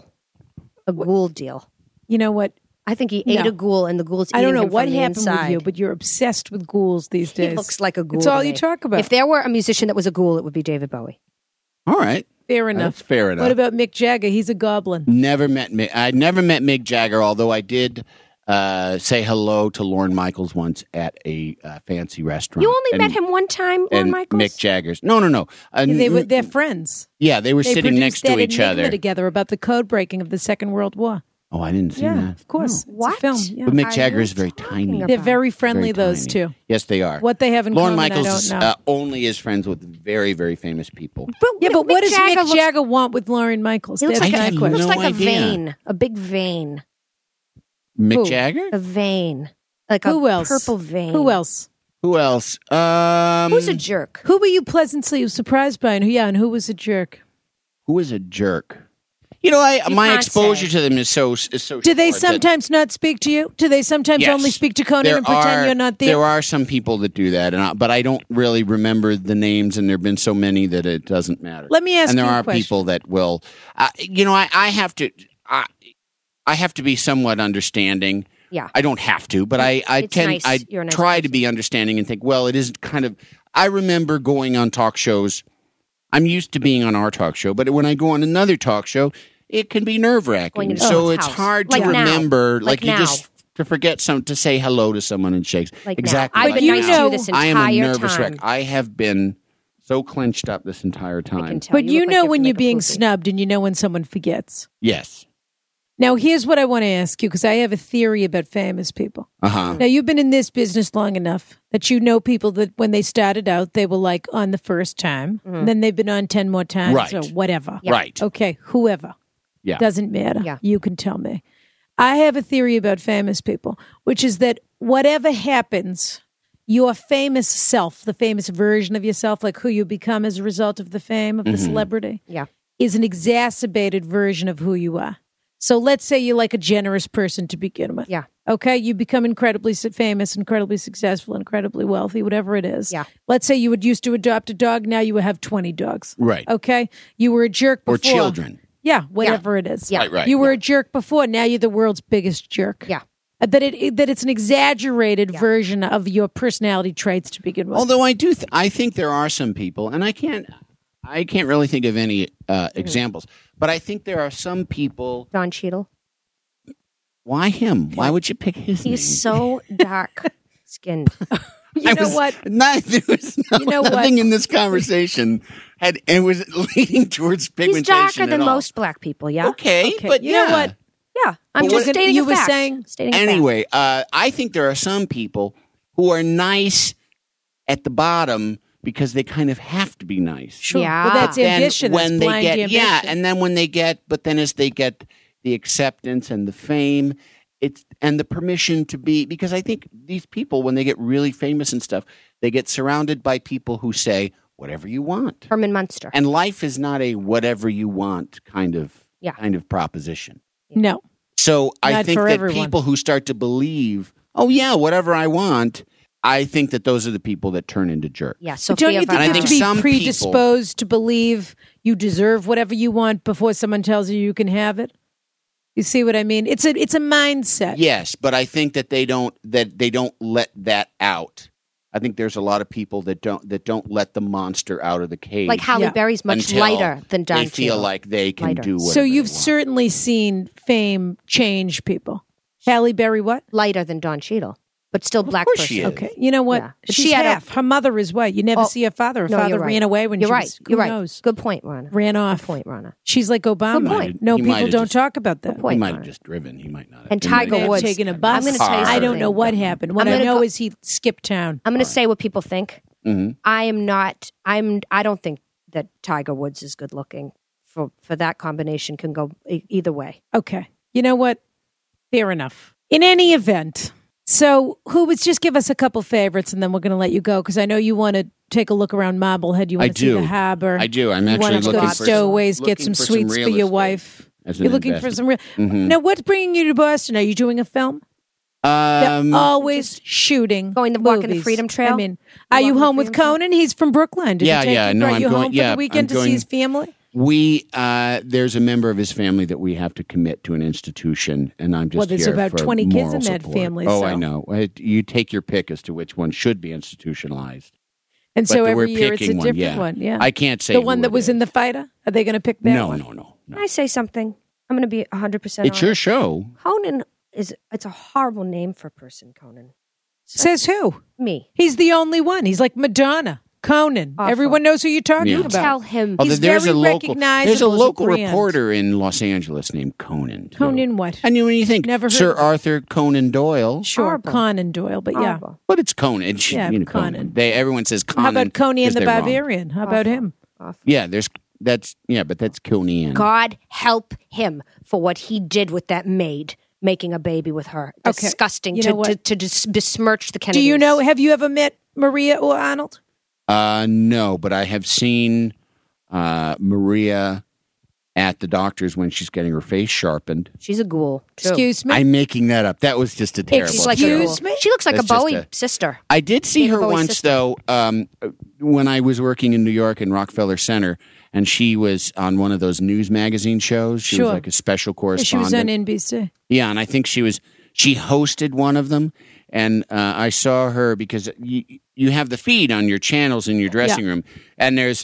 a ghoul deal. You know what? I think he ate No. a ghoul, and the ghoul's. I don't eating know him what from the happened inside. with you, but you're obsessed with ghouls these He days. looks like a ghoul. It's all to you me. talk about. If there were a musician that was a ghoul, it would be David Bowie. All right. Fair enough. That's fair enough. What about Mick Jagger? He's a goblin. Never met Mick. I never met Mick Jagger, although I did uh, say hello to Lorne Michaels once at a uh, fancy restaurant. You only And- met him one time, Lorne and Michaels. Mick Jagger's. No, no, no. Uh, They were, they're friends. yeah, they were They sitting produced next to that each Enigma other. together about the code breaking of the Second World War. Oh, I didn't see Yeah, that. of course. Oh. It's What? a film. Yeah. But Mick are Jagger you is very talking tiny. about? They're very friendly, Very those tiny. two. Yes, they are. What they have in Lorne common, Michaels I is, don't know. uh, only is friends with very, very famous people. But yeah, but Mick what does Jagger Mick looks, Jagger want with Lorne Michaels? He looks That's like, I my have he question. looks no like a idea. vein, a big vein, Mick Who? Jagger? a vein, like a Who else? purple vein. Who else? Who else? Um, Who's a jerk? Who were you pleasantly surprised by? And who, yeah, and who was a jerk? who is a jerk? You know, I You my can't exposure say. to them is so is so. Do they short that- sometimes not speak to you? Do they sometimes Yes. only speak to Conan There and pretend are- you're not there? There are some people that do that, and I, but I don't really remember the names, and there have been so many that it doesn't matter. Let me ask and there you a are question. people that will. Uh, you know, I, I have to. I, I have to be somewhat understanding. Yeah. I don't have to, but I, I It's tend nice. I You're a nice try to be understanding and think, well, it is kind of. I remember going on talk shows. I'm used to being on our talk show, but when I go on another talk show, it can be nerve Going wracking. into So someone's it's house. hard Like to now. remember, Like you now. just to forget some to say hello to someone and shake. Like exactly. now. I've like been you nice now. to you this I am entire a nervous time. wreck. I have been so clenched up this entire I can time. tell. But you, look like know you're when from you're like a being poopy. snubbed and you know when someone forgets. Yes. Now, here's what I want to ask you because I have a theory about famous people. Uh huh. Now, you've been in this business long enough that you know people that when they started out, they were like on the first time, and then they've been on ten more times Right. or whatever. Yeah. Right. Okay, whoever. Yeah. Doesn't matter. Yeah. You can tell me. I have a theory about famous people, which is that whatever happens, your famous self, the famous version of yourself, like who you become as a result of the fame of the celebrity, Yeah. is an exacerbated version of who you are. So let's say you're like a generous person to begin with. Yeah. Okay. You become incredibly su- famous, incredibly successful, incredibly wealthy, whatever it is. Yeah. Let's say you would used to adopt a dog. Now you would have twenty dogs. Right. Okay. You were a jerk before. Or children. Yeah. Whatever it is. Yeah. Right. Right. You were a jerk before. Now you're the world's biggest jerk. Yeah. Uh, That it that it's an exaggerated version of your personality traits to begin with. Although I do, th- I think there are some people, and I can't, I can't really think of any uh, examples, but I think there are some people. Don Cheadle. Why him? Why would you pick his name? He's so dark skinned. you I know was- what? Not, there was no, You know what? nothing in this conversation had it was leading towards He's pigmentation. darker at than all. most black people. Yeah. Okay, Okay, but you know yeah. what? Yeah. I'm But just what- stating you a were fact. saying- Stating a fact. Anyway, uh, I think there are some people who are nice at the bottom because they kind of have to be nice. Sure. Yeah. Well, that's Then ambition. when that's they blind get, ambition. yeah, and then when they get, but then as they get the acceptance and the fame, it's and the permission to be, because I think these people, when they get really famous and stuff, they get surrounded by people who say whatever you want, Herman Munster. and life is not a whatever you want kind of Yeah. kind of proposition. no. So I Not think for that everyone. people who start to believe, oh yeah, whatever I want, I think that those are the people that turn into jerks. Yeah. But Sophia don't you think And I you Vergara. have think to some be people- predisposed to believe you deserve whatever you want before someone tells you you can have it? You see what I mean? It's a it's a mindset. Yes, but I think that they don't that they don't let that out. I think there's a lot of people that don't that don't let the monster out of the cage. Like Halle Yeah. Berry's much until lighter than Don They feel Cheadle. like they can Lighter. do whatever So they you've want. certainly seen fame change people. Halle Berry, what? lighter than Don Cheadle. but still black course person. she is. Okay, you know what? Yeah. But She's she had a- half. Her mother is white. You never Oh, see her father. Her no, father you're right. ran away when You're she right. was. Who You're right. knows? Good point, Rana. Ran off. Good point, Rana. She's like Obama. Good point. No, He people might have don't just- talk about that. Good He point. might Rana. have just driven. He might not. have. And He might Tiger have Woods just taking a had bus. I'm going to tell you I something. don't know what happened. What I'm I gonna know go- is he skipped town. I'm going to say what people think. Mhm. I am not. I'm. I don't think that Tiger Woods is good looking. For for that combination can go e- either way. Okay. You know what? Fair enough. In any event, so who would just give us a couple favorites and then we're going to let you go because I know you want to take a look around Marblehead. You want I to see do. the harbor. I do. I'm You actually want to go looking to for Stowaways, get looking some for sweets for real your estate wife. as an You're looking for investment. some real. Mhm. Now, what's bringing you to Boston? Are you doing a film? They're Um, always shooting. Going to walking the movies. Freedom Trail? I mean, are you Walking the home with Freedom Trail? Conan? He's from Brookline. Did Yeah, you take yeah, him? no, Are I'm you going- home yeah, for the weekend I'm to going- see his family? we uh, there's a member of his family that we have to commit to an institution, and I'm just Well, there's here about for twenty kids moral in that support. family, Oh, so- I know. It- You take your pick as to which one should be institutionalized. And But so we're every year it's a picking one, different yeah. one. Yeah, I can't say the who one that it was in is. the fighter. Are they going to pick that No, one? no, no, no. Can I say something? I'm going to be one hundred percent It's your honest. show. Conan is. It's a horrible name for a person. Conan. Says who? Me. He's the only one. He's like Madonna, Conan. Awful. Everyone knows who you're talking Yeah. about. Tell him. Although He's there's very a local, recognizable there's a as a local brand. reporter in Los Angeles named Conan. too. Conan what? And you, when you think Never heard Sir of him. Arthur Conan Doyle, Sure, Horrible. Conan Doyle, but yeah. Horrible. but it's Conan. It's, Yeah, you know, Conan. Conan. They everyone says Conan. How about Coney and 'cause the they're wrong. Barbarian? How about Awful. him? Awful. Yeah, there's that's yeah, but that's Conan. God help him for what he did with that maid, making a baby with her. Okay. Disgusting You to, know what? to, to dis- besmirch the Kennedys. Do you know? Have you ever met Maria or Arnold? Uh, no, but I have seen uh, Maria at the doctor's when she's getting her face sharpened. She's a ghoul. Too. Excuse me. I'm making that up. That was just a terrible. She's like a joke. Excuse ghoul. me? She looks like That's a just Bowie a- sister. I did see David her Bowie's once sister. though um, when I was working in New York in Rockefeller Center, and she was on one of those news magazine shows. She Sure. was like a special Yeah, correspondent. she was on N B C. Yeah, and I think she was she hosted one of them, and uh, I saw her because you you have the feed on your channels in your dressing room, and there's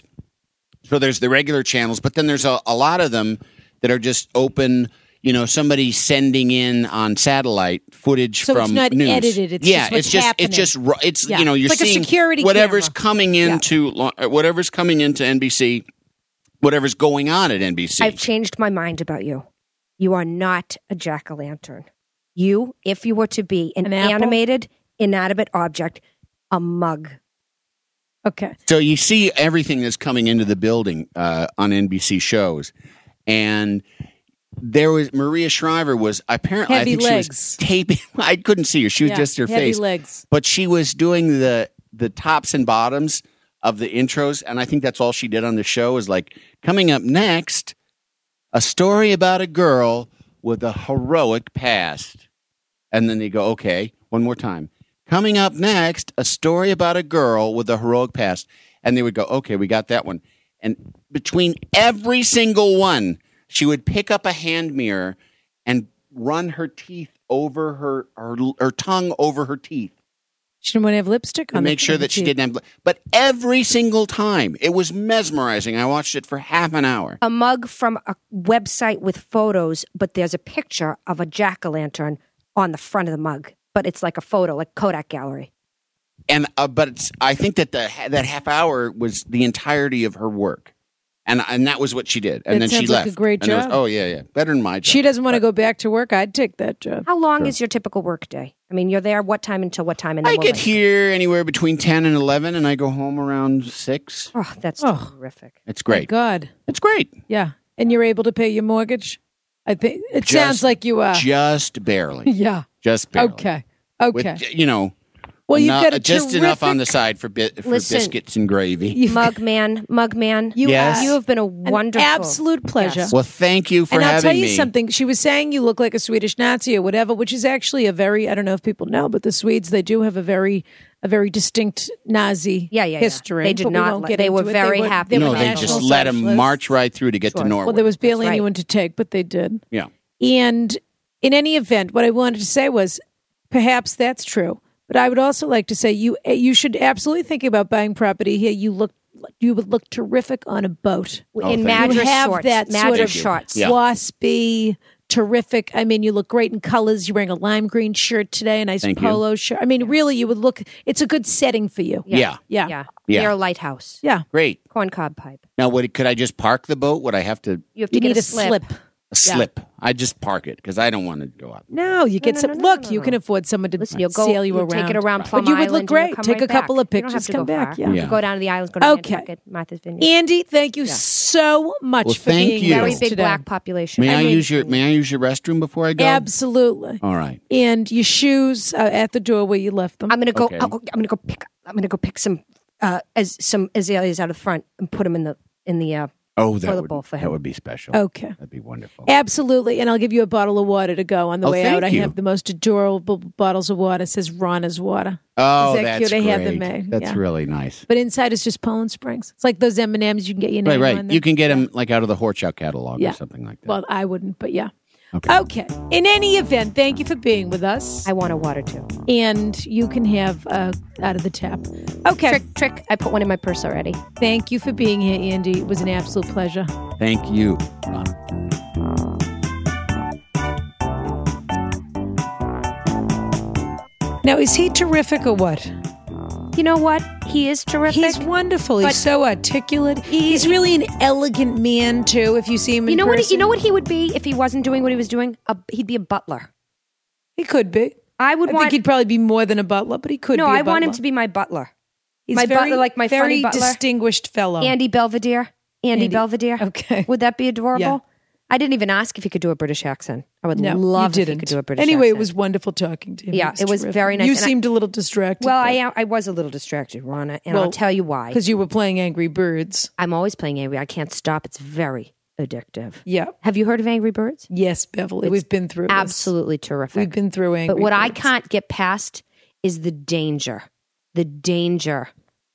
so there's the regular channels, but then there's a, a lot of them that are just open. You know, somebody sending in on satellite footage So it's from not news. edited, it's yeah, just what's it's just happening. it's just ru- it's Yeah. you know you're It's like a seeing security whatever's camera. coming Yeah. into lo- uh, whatever's coming into N B C, whatever's going on at N B C. I've changed my mind about you. You are not a jack-o'-lantern. You, if you were to be an, An apple? animated, inanimate object, a mug. Okay. So you see everything that's coming into the building uh, on N B C shows, and there was Maria Shriver was apparently Heavy I think she legs. was taping. I couldn't see her; she was Yeah, just her heavy face. legs. But she was doing the the tops and bottoms of the intros, and I think that's all she did on the show. Is like coming up next, a story about a girl with a heroic past, and then they go, okay, one more time. Coming up next, a story about a girl with a heroic past. And they would go, okay, we got that one. And between every single one, she would pick up a hand mirror and run her teeth over her, her, her tongue over her teeth She didn't want to have lipstick to on. make the, sure on the that she teeth. didn't have. But every single time, it was mesmerizing. I watched it for half an hour. A mug from a website with photos, but there's a picture of a jack-o'-lantern on the front of the mug. But it's like a photo, like Kodak Gallery. And uh, but it's, I think that the that half hour was the entirety of her work, and and that was what she did. And That then she sounds like left. a great And it was, job. oh yeah, yeah, better than my job. She doesn't want to go back to work. I'd take that job. How long is your typical work day? I mean, you're there what time until what time? And then I we'll get leave? here anywhere between ten and eleven, and I go home around six. Oh, that's Oh. terrific. It's Thank great. God. It's great. Yeah. And you're able to pay your mortgage? I think it Just- sounds like you are. Just barely. Yeah. Just barely. Okay. Okay. With, you know, well, you've not- got a just enough on the terrific- side for bit for Listen. biscuits and gravy. You've got Mug man, mug man. You Yes. are You have been a an wonderful, absolute pleasure. Yes. Well, thank you for and I'll having tell you me. something. She was saying you look like a Swedish Nazi or whatever, which is actually a very, I don't know if people know, but the Swedes, they do have a very, a very distinct Nazi Yeah, yeah, yeah. history. They did but we not won't let- get they into were it. very were, happy They no, were they national just national let him socialists. march right through to get Sure. to Norway. Well, there was barely That's right. anyone to take, but they did. yeah. And in any event, what I wanted to say was perhaps that's true. But I would also like to say you you should absolutely think about buying property here. You look you would look terrific on a boat. Oh, in thank Madras you have shorts. that Madras sort of shorts. Yeah. waspy, terrific. I mean, you look great in colors. You're wearing a lime green shirt today, a nice Thank you. polo shirt. I mean, really, you would look, it's a good setting for you. Yeah. Yeah. Yeah. Yeah. Near a lighthouse. Yeah. Great. Corncob pipe. Now, would, could I just park the boat? Would I have to You have to You get need a a slip. a slip? I just park it because I don't want to go out. No, you get no, some. no, no, look, no, you no. can afford someone to Listen, you'll go. sail you you'll around. Take it around Plum But you would Island look and great. you'll come Take right a couple back. of pictures, You don't have to come go back. far. Yeah. Yeah. You go down to the islands. Go to Okay. Nantucket, Martha's Vineyard. Andy, thank you so much Well, for thank being you. with Very us big today. black population. May I, I mean, use your May I use your restroom before I go? Absolutely. All right. And your shoes uh, at the door where you left them. I'm gonna go. Okay. oh, I'm gonna go pick. I'm gonna go pick some uh, as some azaleas out of the front and put them in the in the. Uh, Oh, that Toilet would, bowl for that him. would be special. Okay. That'd be wonderful. Absolutely. And I'll give you a bottle of water to go on the Oh, way thank out. I you. have the most adorable bottles of water. It says Rana's water. Oh, Is that that's cute? I great. have them made. That's Yeah. really nice. But inside is just Poland Springs. It's like those M and M's you can get your Right, name right. on them. You can get them like out of the Horchow catalog Yeah. or something like that. Well, I wouldn't, but yeah. okay. Okay. In any event, thank you for being with us. I want a water too. And you can have uh, out of the tap. Okay. Trick, trick. I put one in my purse already. Thank you for being here, Andy. It was an absolute pleasure. Thank you, Donna. Now, is he terrific or what? You know what? He is terrific. He's wonderful. He's But- so articulate. He's really an elegant man too. If you see him in you know what? person. You know what he would be if he wasn't doing what he was doing. A, he'd be a butler. He could be. I would I want. think he'd probably be more than a butler, but he could no, be a I want him butler. to be my butler. He's my very, butler, like my very funny butler. distinguished fellow. Andy Belvedere. Andy, Andy. Belvedere. Okay. Would that be adorable? Yeah. I didn't even ask if he could do a British accent. I would no, love you if didn't. he could do a British anyway, accent. it was wonderful talking to him. Yeah, it was terrific. very nice. You And I- seemed a little distracted. Well, I I was a little distracted, Rana, and I'll tell you why. because you were playing Angry Birds. I'm always playing Angry. I can't stop. It's very addictive. Yeah. Have you heard of Angry Birds? Yes, Beverly. We've been through this. Absolutely terrific. We've been through Angry But what I Birds. can't get past is the danger, the danger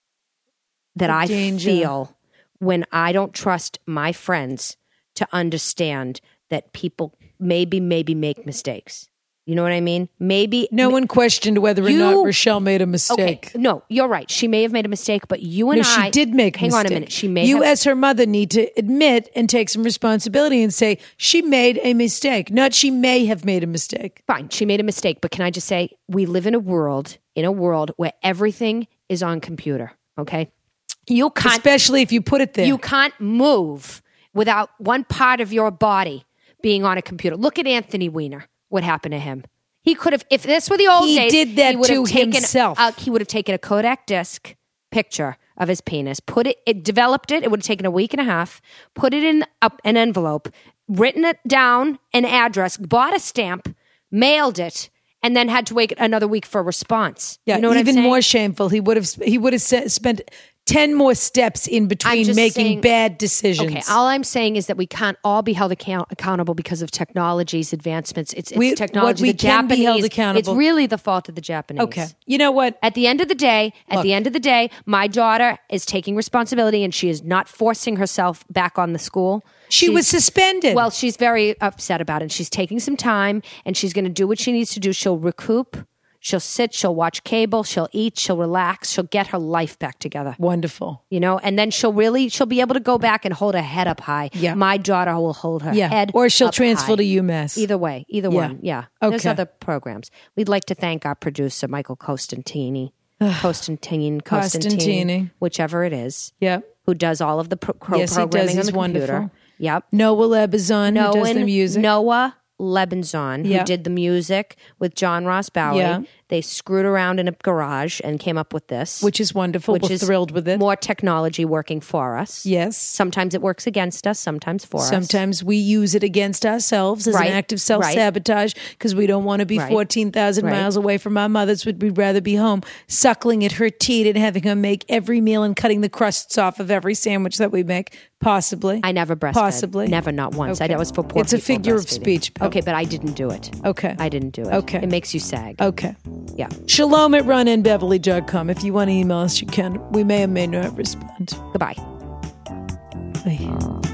that The I danger. feel when I don't trust my friends to understand that people maybe, maybe make mistakes. You know what I mean? Maybe No one questioned whether or You- not Rochelle made a Okay, mistake. no, you're right. She may have made a mistake, but you and No, I she did make a Hang mistake. on a minute. She may You, have, as her mother, need to admit and take some responsibility and say she made a mistake, not she may have made a mistake. fine. She made a mistake, but can I just say we live in a world in a world where everything is on computer. Okay, you can't Especially if you put it there. you can't move without one part of your body being on a computer. Look at Anthony Weiner. What happened to him? He could have, if this were the old He days, did that he would have to taken, himself. uh, he would have taken a Kodak disc picture of his penis, put it, it developed it. It would have taken a week and a half. Put it in a, an envelope, written it down, an address, bought a stamp, mailed it, and then had to wait another week for a response. yeah, you know what even I'm saying? more shameful. He would have he would have se- spent ten more steps in between just making saying- bad decisions. Okay, all I'm saying is that we can't all be held account- accountable because of technology's advancements. It's, it's We- technology. what we the can be Japanese, held accountable- It's really the fault of the Japanese. Okay, you know what? At the end of the day, at Look. the end of the day, my daughter is taking responsibility and she is not forcing herself back on the school. She She's- was suspended. Well, she's very upset about it. And she's taking some time and she's going to do what she needs to do. She'll recoup. She'll sit. She'll watch cable. She'll eat. She'll relax. She'll get her life back together. Wonderful. You know, and then she'll really she'll be able to go back and hold her head up high. Yeah. My daughter will hold her Yeah, head, or she'll up transfer high. to UMass. Either way, either Yeah. one. Yeah. There's Okay. other programs. We'd like to thank our producer Michael Costantini, Costantine, Costantine, Costantini. whichever it is, Yeah. who does all of the pro- pro- Yes, he does. programming on He's the computer. wonderful. Yep. Noah Lebazon, who does the Noah- music. Noah Lebenzon, Yeah. who did the music with John Ross Bowie. Yeah. They screwed around in a garage and came up with this, Which is wonderful. which We're is thrilled with it. more technology working for us. Yes. Sometimes it works against us, sometimes for us. Sometimes we use it against ourselves as Right, an act of self sabotage because we don't want to be Right. fourteen thousand Right. miles away from our mothers. We'd we'd rather be home suckling at her teat and having her make every meal and cutting the crusts off of every sandwich that we make, possibly. I never breastfed. Possibly. Never, not once. I Okay. that was for poor It's a people figure of breastfeeding. speech, Pam. Okay, but I didn't do it. Okay. I didn't do it. Okay. It makes you sag. Okay. Yeah. Shalom at run and beverly dot com. If you want to email us, you can. We may or may not respond. Goodbye. Bye.